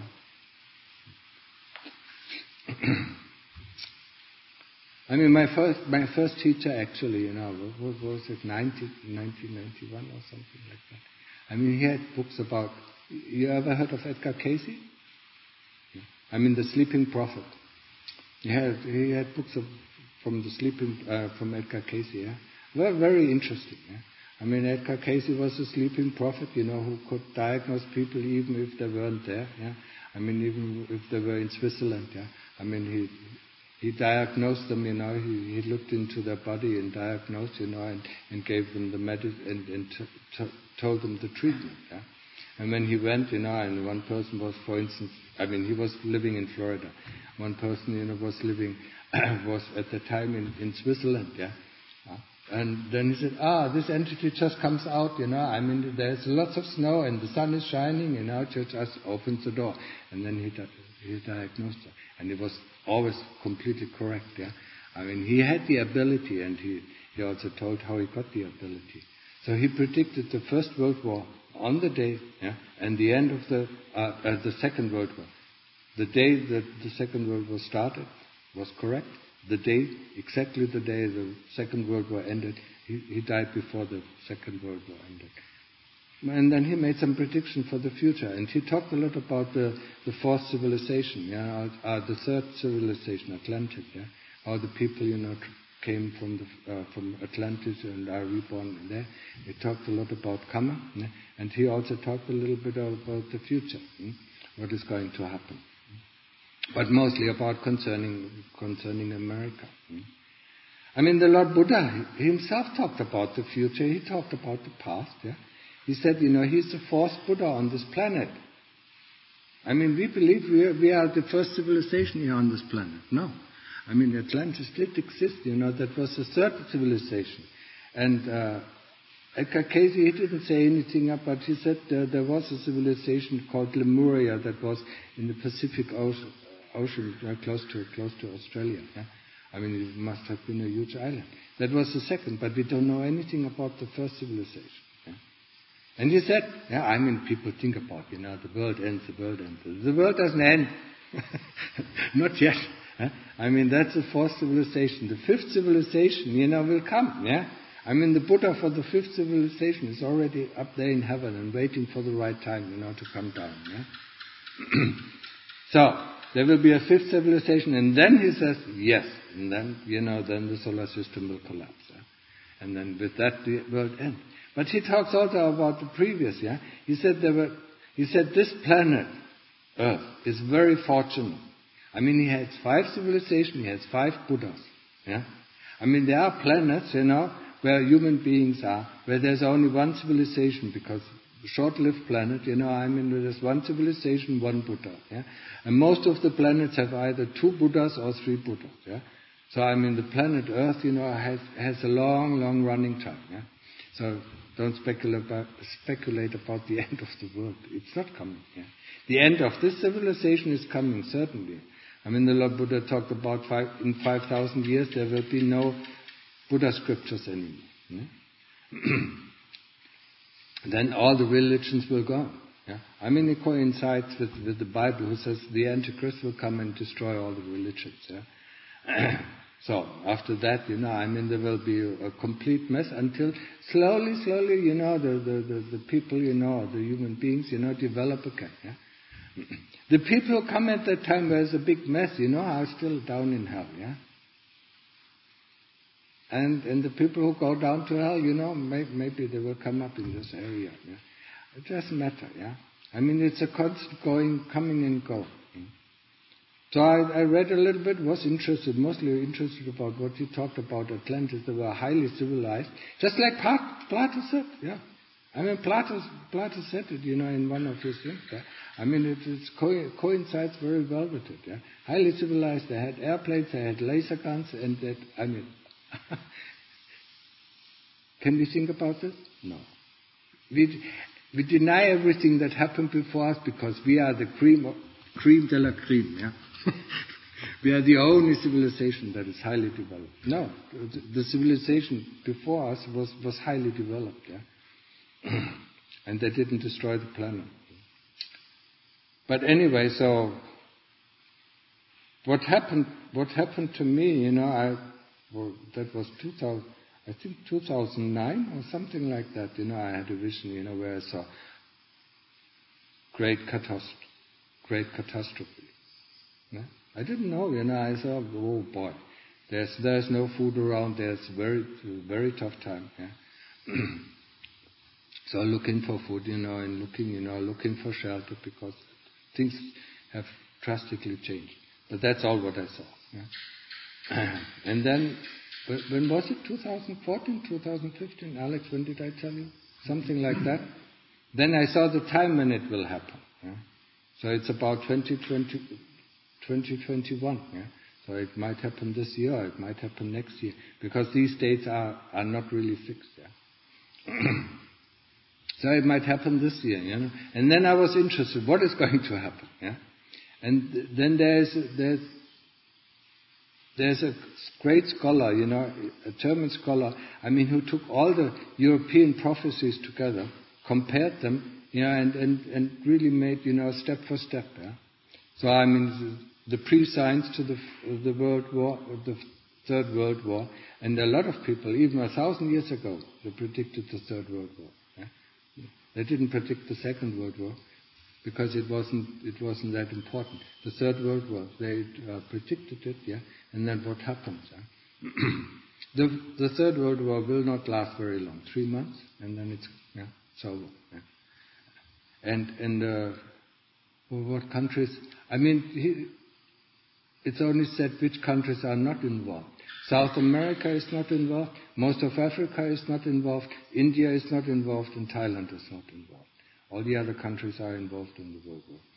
I mean, my first teacher actually, what was it, 1991 or something like that. I mean, he had books about. You ever heard of Edgar Cayce? I mean, the Sleeping Prophet. He had books from Edgar Cayce. Yeah, very interesting. Yeah? I mean, Edgar Cayce was a sleeping prophet, who could diagnose people even if they weren't there. Yeah, I mean, even if they were in Switzerland. Yeah, I mean, he diagnosed them. He looked into their body and diagnosed. And gave them the medicine and told them the treatment. Yeah, and when he went, and one person was, for instance, I mean, he was living in Florida. One person, was living was at the time in Switzerland, yeah. And then he said, this entity just comes out, there's lots of snow and the sun is shining, just opens the door. And then he diagnosed her. And it was always completely correct, yeah. He had the ability, and he also told how he got the ability. So he predicted the First World War on the day, yeah, and the end of the Second World War. The day that the Second World War started was correct. Exactly the day the Second World War ended, he died before the Second World War ended. And then he made some prediction for the future. And he talked a lot about the fourth civilization, the third civilization, Atlantis, yeah, how the people, came from Atlantis and are reborn there. He talked a lot about Kama, yeah? And he also talked a little bit about the future, what is going to happen. But mostly about concerning America. The Lord Buddha himself talked about the future. He talked about the past. Yeah? He said, he's the fourth Buddha on this planet. We believe we are the first civilization here on this planet. No. Atlantis did exist. That was the third civilization. And Edgar Cayce, he didn't say anything about. He said there was a civilization called Lemuria that was in the Pacific Ocean, close to Australia. Yeah? It must have been a huge island. That was the second, but we don't know anything about the first civilization. Yeah? And he said, people think about, the world ends. The world doesn't end. Not yet. Huh? That's the fourth civilization. The fifth civilization, will come. Yeah? The Buddha for the fifth civilization is already up there in heaven and waiting for the right time, to come down. Yeah? So, there will be a fifth civilization, and then he says, yes, and then, then the solar system will collapse. Yeah? And then with that, the world ends. But he talks also about the previous, yeah? He said this planet, Earth, is very fortunate. He has 5 civilizations, he has 5 Buddhas. Yeah? There are planets, where human beings are, where there's only one civilization, because short-lived planet, there's one civilization, one Buddha. Yeah? And most of the planets have either 2 Buddhas or 3 Buddhas. Yeah? So, the planet Earth, has a long, long running time. Yeah? So, don't speculate about the end of the world. It's not coming. Yeah? The end of this civilization is coming, certainly. The Lord Buddha talked about in 5,000 years there will be no Buddha scriptures anymore. Yeah? Then all the religions will go. Yeah? It coincides with the Bible, who says the Antichrist will come and destroy all the religions. Yeah? So after that, there will be a complete mess until slowly, the people, the human beings, develop again. Yeah? The people who come at that time where there's a big mess, are still down in hell. Yeah? And the people who go down to hell, maybe they will come up in this area. Yeah? It doesn't matter, yeah. It's a constant coming and go. So I read a little bit, mostly interested about what he talked about Atlantis. They were highly civilized, just like Plato said, yeah. Plato said it, in one of his things. Yeah? It coincides very well with it. Yeah? Highly civilized. They had airplanes, they had laser guns, and that. Can we think about this? No. We deny everything that happened before us because we are the cream de la cream. Yeah? We are the only civilization that is highly developed. No, the civilization before us was highly developed. Yeah? And they didn't destroy the planet. But anyway, so what happened to me, that was 2009 or something like that, I had a vision, where I saw great catastrophe. Yeah? I didn't know, I saw, oh boy, there's no food around, there's very tough time. Yeah? So looking for food, and looking for shelter because things have drastically changed. But that's all what I saw. Yeah? And then, when was it? 2014, 2015? Alex, when did I tell you? Something like that. Then I saw the time when it will happen. Yeah? So it's about 2021. Yeah? So it might happen this year, or it might happen next year, because these dates are not really fixed. Yeah? So it might happen this year, And then I was interested, what is going to happen? Yeah? And then there's a great scholar, a German scholar, who took all the European prophecies together, compared them, and really made, step for step. Yeah? So the pre-signs to the World War, the Third World War, and a lot of people, even 1,000 years ago, they predicted the Third World War. Yeah? They didn't predict the Second World War, because it wasn't that important. The Third World War, they predicted it, yeah, and then what happens? Yeah? the Third World War will not last very long, 3 months, and then it's over. Yeah? And what countries? It's only said which countries are not involved. South America is not involved. Most of Africa is not involved. India is not involved, and Thailand is not involved. All the other countries are involved in the World War.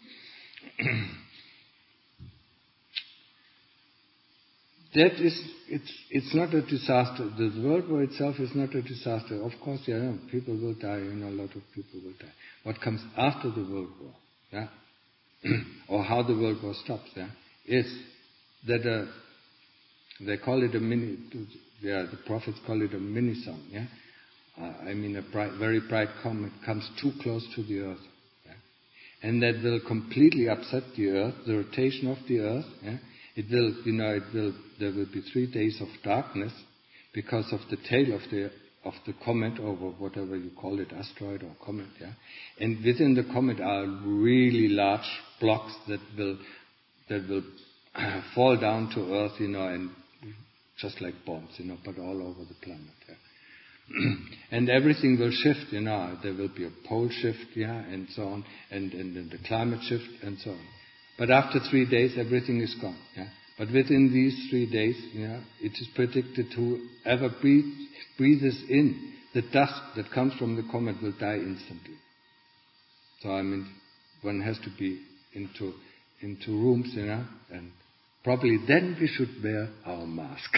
It's not a disaster. The World War itself is not a disaster. Of course, people will die, a lot of people will die. What comes after the World War, yeah, or how the World War stops, yeah, is that they call it the prophets call it a mini-sun, yeah. A very bright comet comes too close to the Earth, yeah? And that will completely upset the Earth, the rotation of the Earth. Yeah? There will be 3 days of darkness because of the tail of the comet, or whatever you call it, asteroid or comet. Yeah? And within the comet are really large blocks that will fall down to Earth, and just like bombs, but all over the planet. Yeah? And everything will shift, there will be a pole shift, yeah, and so on, and the climate shift, and so on. But after 3 days, everything is gone, yeah. But within these 3 days, yeah, it is predicted whoever breathes in the dust that comes from the comet will die instantly. So one has to be into rooms, and probably then we should wear our mask.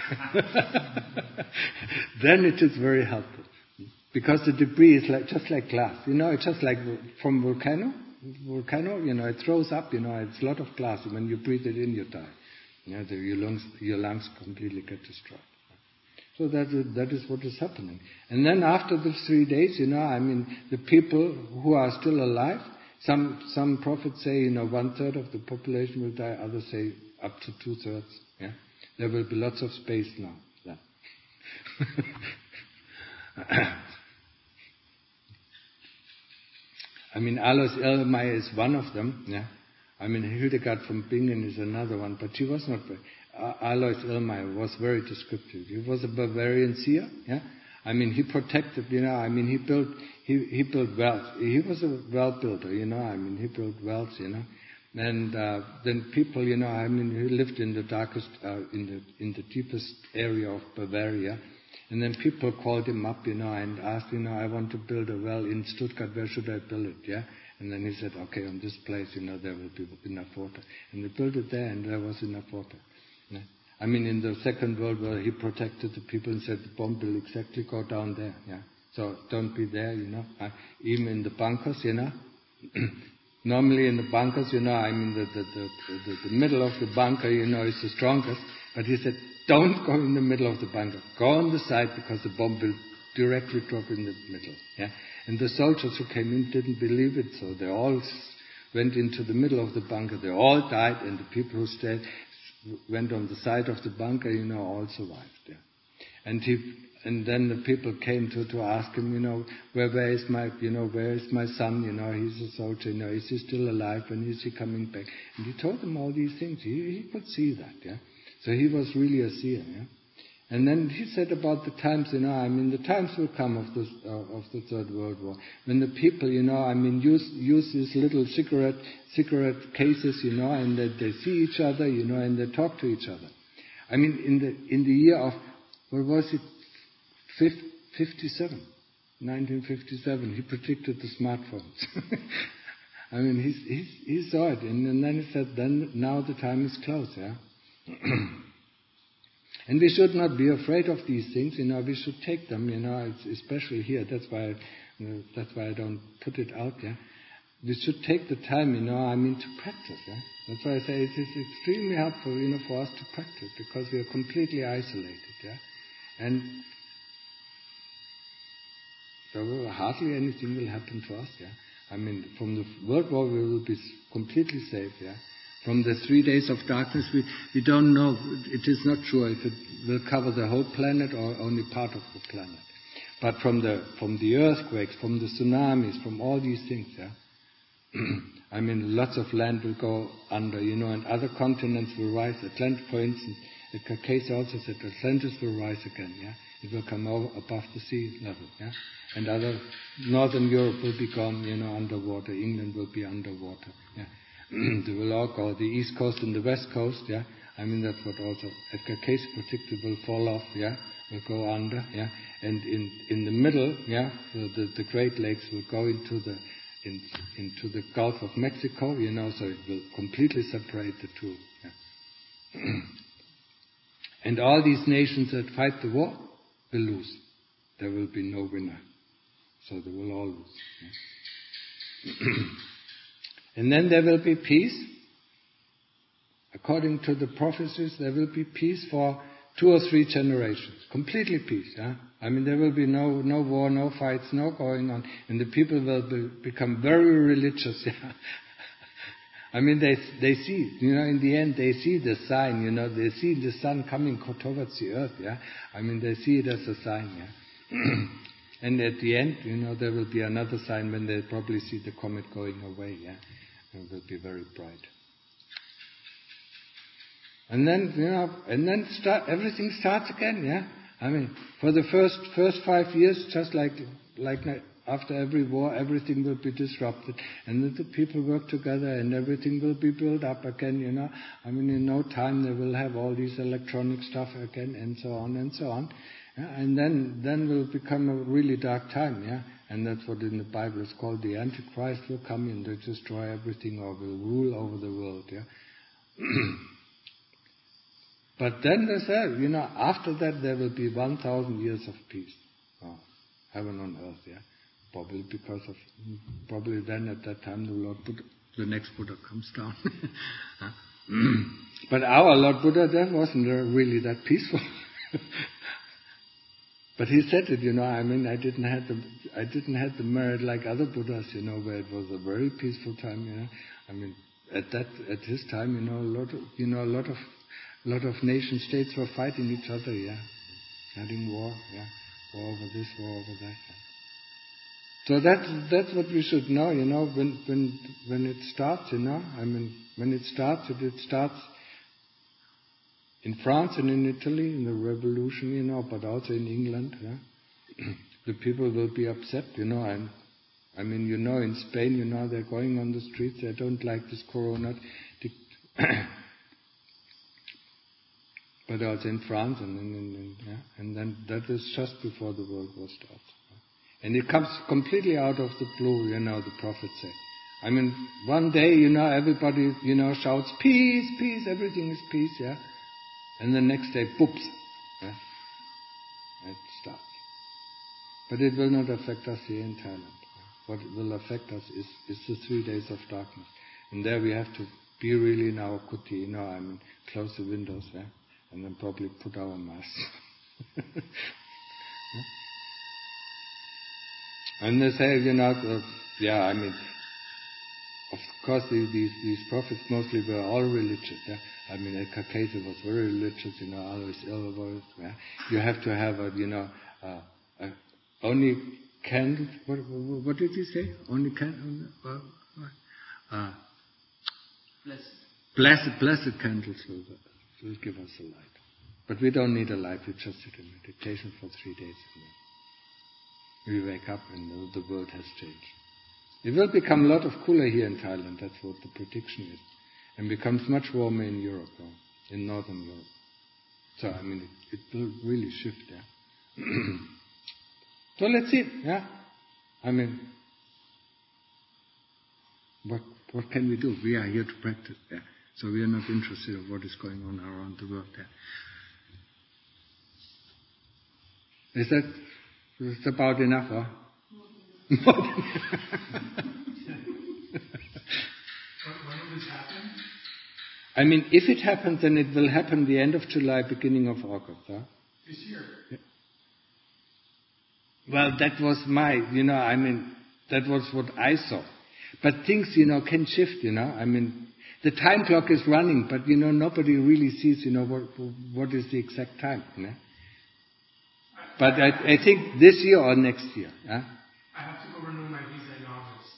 Then it is very helpful. Because the debris is just like glass. It's just like from volcano, it throws up, it's a lot of glass. When you breathe it in, you die. Your lungs completely get destroyed. So that is what is happening. And then after the 3 days, the people who are still alive, some prophets say, 1/3 of the population will die, others say up to 2/3. Yeah? There will be lots of space now. Yeah. Alois Erlmeyer is one of them. Yeah? Hildegard von Bingen is another one, but she was not. Alois Erlmeyer was very descriptive. He was a Bavarian seer. Yeah? He protected. He built wealth. He was a well builder. He built wealth. And then people, he lived in the darkest, in the deepest area of Bavaria. And then people called him up, and asked, I want to build a well in Stuttgart. Where should I build it? Yeah. And then he said, okay, on this place, there will be enough water. And they built it there, and there was enough water. Yeah? In the Second World War, he protected the people and said the bomb will exactly go down there. Yeah. So don't be there, Even in the bunkers, Normally in the bunkers, the middle of the bunker, is the strongest. But he said, don't go in the middle of the bunker. Go on the side, because the bomb will directly drop in the middle. Yeah? And the soldiers who came in didn't believe it, so they all went into the middle of the bunker. They all died, and the people who stayed went on the side of the bunker, all survived. Yeah? And then the people came to ask him, where is my son? He's a soldier. Is he still alive? When is he coming back? And he told them all these things. He could see that. Yeah. So he was really a seer. Yeah. And then he said about the times. The times will come of the Third World War when the people, use these little cigarette cases, and that they see each other, and they talk to each other. In the year of, what was it? 1957, he predicted the smartphones. He saw it, and then he said, now the time is close, yeah? And we should not be afraid of these things, we should take them, especially here. That's why I don't put it out there. We should take the time, to practice. Yeah? That's why I say it is extremely helpful, for us to practice, because we are completely isolated. Yeah? And so hardly anything will happen to us. Yeah? From the World War we will be completely safe. Yeah? From the 3 days of darkness, we don't know. It is not sure if it will cover the whole planet or only part of the planet. But from the earthquakes, from the tsunamis, from all these things, yeah. Lots of land will go under, and other continents will rise. Atlantis, for instance, Case also said Atlantis will rise again. Yeah, it will come over above the sea level. Yeah, and other northern Europe will be gone, underwater. England will be underwater. Yeah. They will all go, the east coast and the west coast, yeah. That's what also Edgar Cayce predicted will fall off, yeah, will go under, yeah. And in the middle, yeah, the Great Lakes will go into the Gulf of Mexico, so it will completely separate the two. Yeah. And all these nations that fight the war will lose. There will be no winner. So they will all lose. Yeah. And then there will be peace. According to the prophecies, there will be peace for 2 or 3 generations. Completely peace. Yeah? There will be no war, no fights, no going on. And the people will become very religious. Yeah? They see, in the end, they see the sign, they see the sun coming towards the earth. Yeah? They see it as a sign. Yeah? And at the end, there will be another sign when they probably see the comet going away. Yeah? It will be very bright. And then everything starts again, yeah? For the first 5 years, just like after every war, everything will be disrupted. And then the people work together and everything will be built up again, in no time they will have all these electronic stuff again and so on and so on. Yeah? And then will become a really dark time, yeah? And that's what in the Bible is called the Antichrist will come in to destroy everything or will rule over the world, yeah? But then they said, after that there will be 1,000 years of peace. Oh, heaven on earth, yeah? Probably then at that time the next Buddha comes down. But our Lord Buddha then wasn't really that peaceful. But he said it, I didn't have the merit like other Buddhas, where it was a very peaceful time, at his time, a lot of nation states were fighting each other, yeah, having war, yeah, war over this, war over that. Yeah. So that's what we should know, when it starts, when it starts in France and in Italy, in the revolution, but also in England, yeah. The people will be upset, in Spain, they're going on the streets, they don't like this corona. But also in France, and then that is just before the World War starts. And it comes completely out of the blue, the prophets say. One day, everybody, shouts, peace, peace, everything is peace, yeah. And the next day, poops, yeah? It starts. But it will not affect us here in Thailand. What will affect us is the 3 days of darkness. And there we have to be really in our kuti, close the windows, yeah? And then probably put our masks. Yeah? And they say, of course these prophets mostly were all religious. Yeah? Edgar Cayce was very religious, Alois Ilberg. Yeah? You have to have only candles. What did he say? Only candles. Blessed candles will give us a light. But we don't need a light. We just sit in meditation for 3 days. And we wake up and the world has changed. It will become a lot of cooler here in Thailand. That's what the prediction is. And becomes much warmer in Europe, in northern Europe. So, it will really shift, yeah. So let's see, yeah. What can we do? We are here to practice, yeah. So we are not interested in what is going on around the world there. Is that about enough, or?
When will this happen?
I mean, if it happens, then it will happen the end of July, beginning of August. Huh?
This year?
Yeah. Well, that was that was what I saw. But things, can shift, I mean, the time clock is running, but, nobody really sees, what is the exact time, But I think this year or next year. Huh?
I have to go renew my visa in August.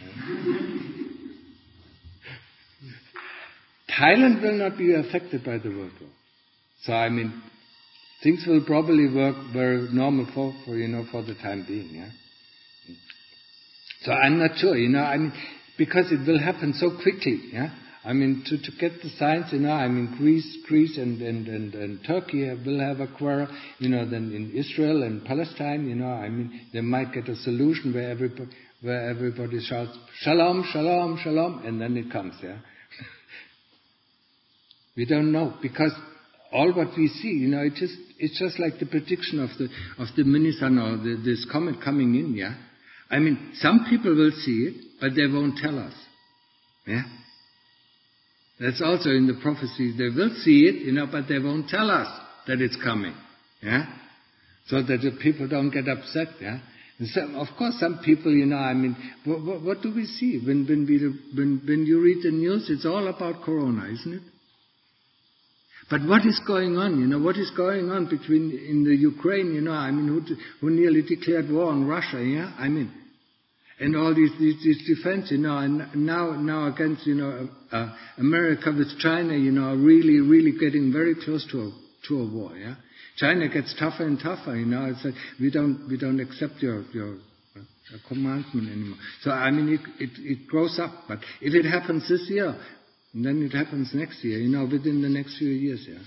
Thailand will not be affected by the World War. So, I mean, things will probably work very normal for the time being, yeah. So I'm not sure, I mean, because it will happen so quickly, yeah. I mean, to get the signs, I mean, Greece and Turkey will have a quarrel, then in Israel and Palestine, I mean, they might get a solution where everybody shouts, Shalom, Shalom, Shalom, and then it comes, yeah. We don't know, because all what we see, it's just like the prediction of the mini-sun or this comet coming in, yeah. I mean, some people will see it, but they won't tell us, yeah. That's also in the prophecy. They will see it, but they won't tell us that it's coming, yeah. So that the people don't get upset, yeah. And of course, some people, I mean, what do we see when you read the news? It's all about Corona, isn't it? But what is going on? What is going on in the Ukraine? I mean, who nearly declared war on Russia? Yeah, I mean, and all these defense, and now against America with China, really getting very close to a war. Yeah, China gets tougher and tougher. It's like we don't accept your commandment anymore. So I mean, it grows up. But if it happens this year, and then it happens next year, within the next few years, yeah.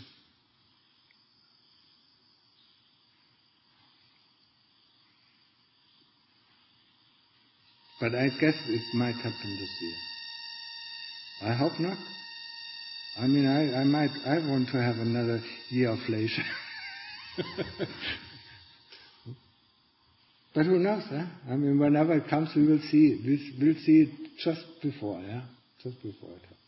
But I guess it might happen this year. I hope not. I mean, I want to have another year of leisure. But who knows, huh? I mean, whenever it comes, we will see it. We'll see it just before, yeah? Just before it happens.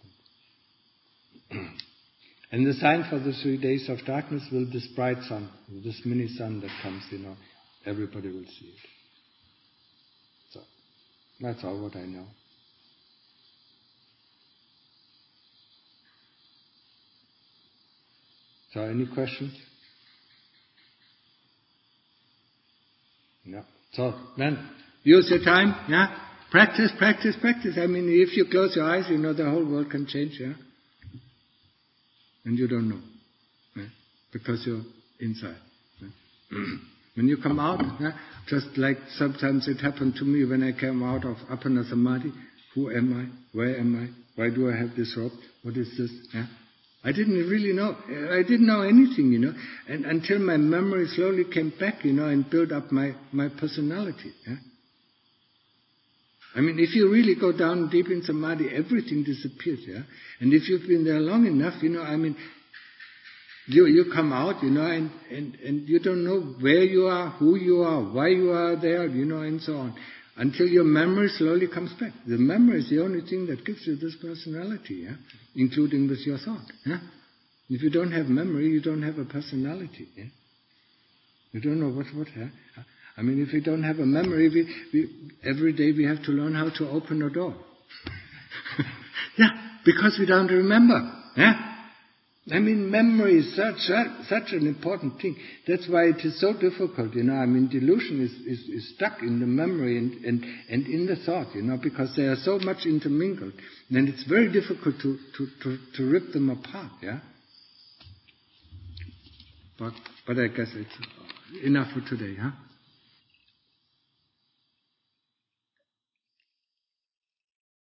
And the sign for the 3 days of darkness will be this bright sun, this mini sun that comes, everybody will see it. So, that's all what I know. So, any questions? No. So, then, use your time, yeah? Practice. I mean, if you close your eyes, the whole world can change, yeah? And you don't know, yeah? Because you're inside. Yeah? When you come out, yeah? Just like sometimes it happened to me when I came out of Appana Samadhi, who am I? Where am I? Why do I have this robe? What is this? Yeah? I didn't really know. I didn't know anything, and until my memory slowly came back, and built up my personality. Yeah? I mean, if you really go down deep in Samadhi, everything disappears, yeah? And if you've been there long enough, I mean, you come out, and you don't know where you are, who you are, why you are there, and so on. Until your memory slowly comes back. The memory is the only thing that gives you this personality, yeah? Including with your thought, yeah? If you don't have memory, you don't have a personality, yeah? You don't know what, yeah? I mean, if we don't have a memory, we every day we have to learn how to open a door. Yeah, because we don't remember. Yeah? I mean, memory is such an important thing. That's why it is so difficult, I mean, delusion is stuck in the memory and in the thought, because they are so much intermingled. And it's very difficult to rip them apart, yeah? But I guess it's enough for today, huh?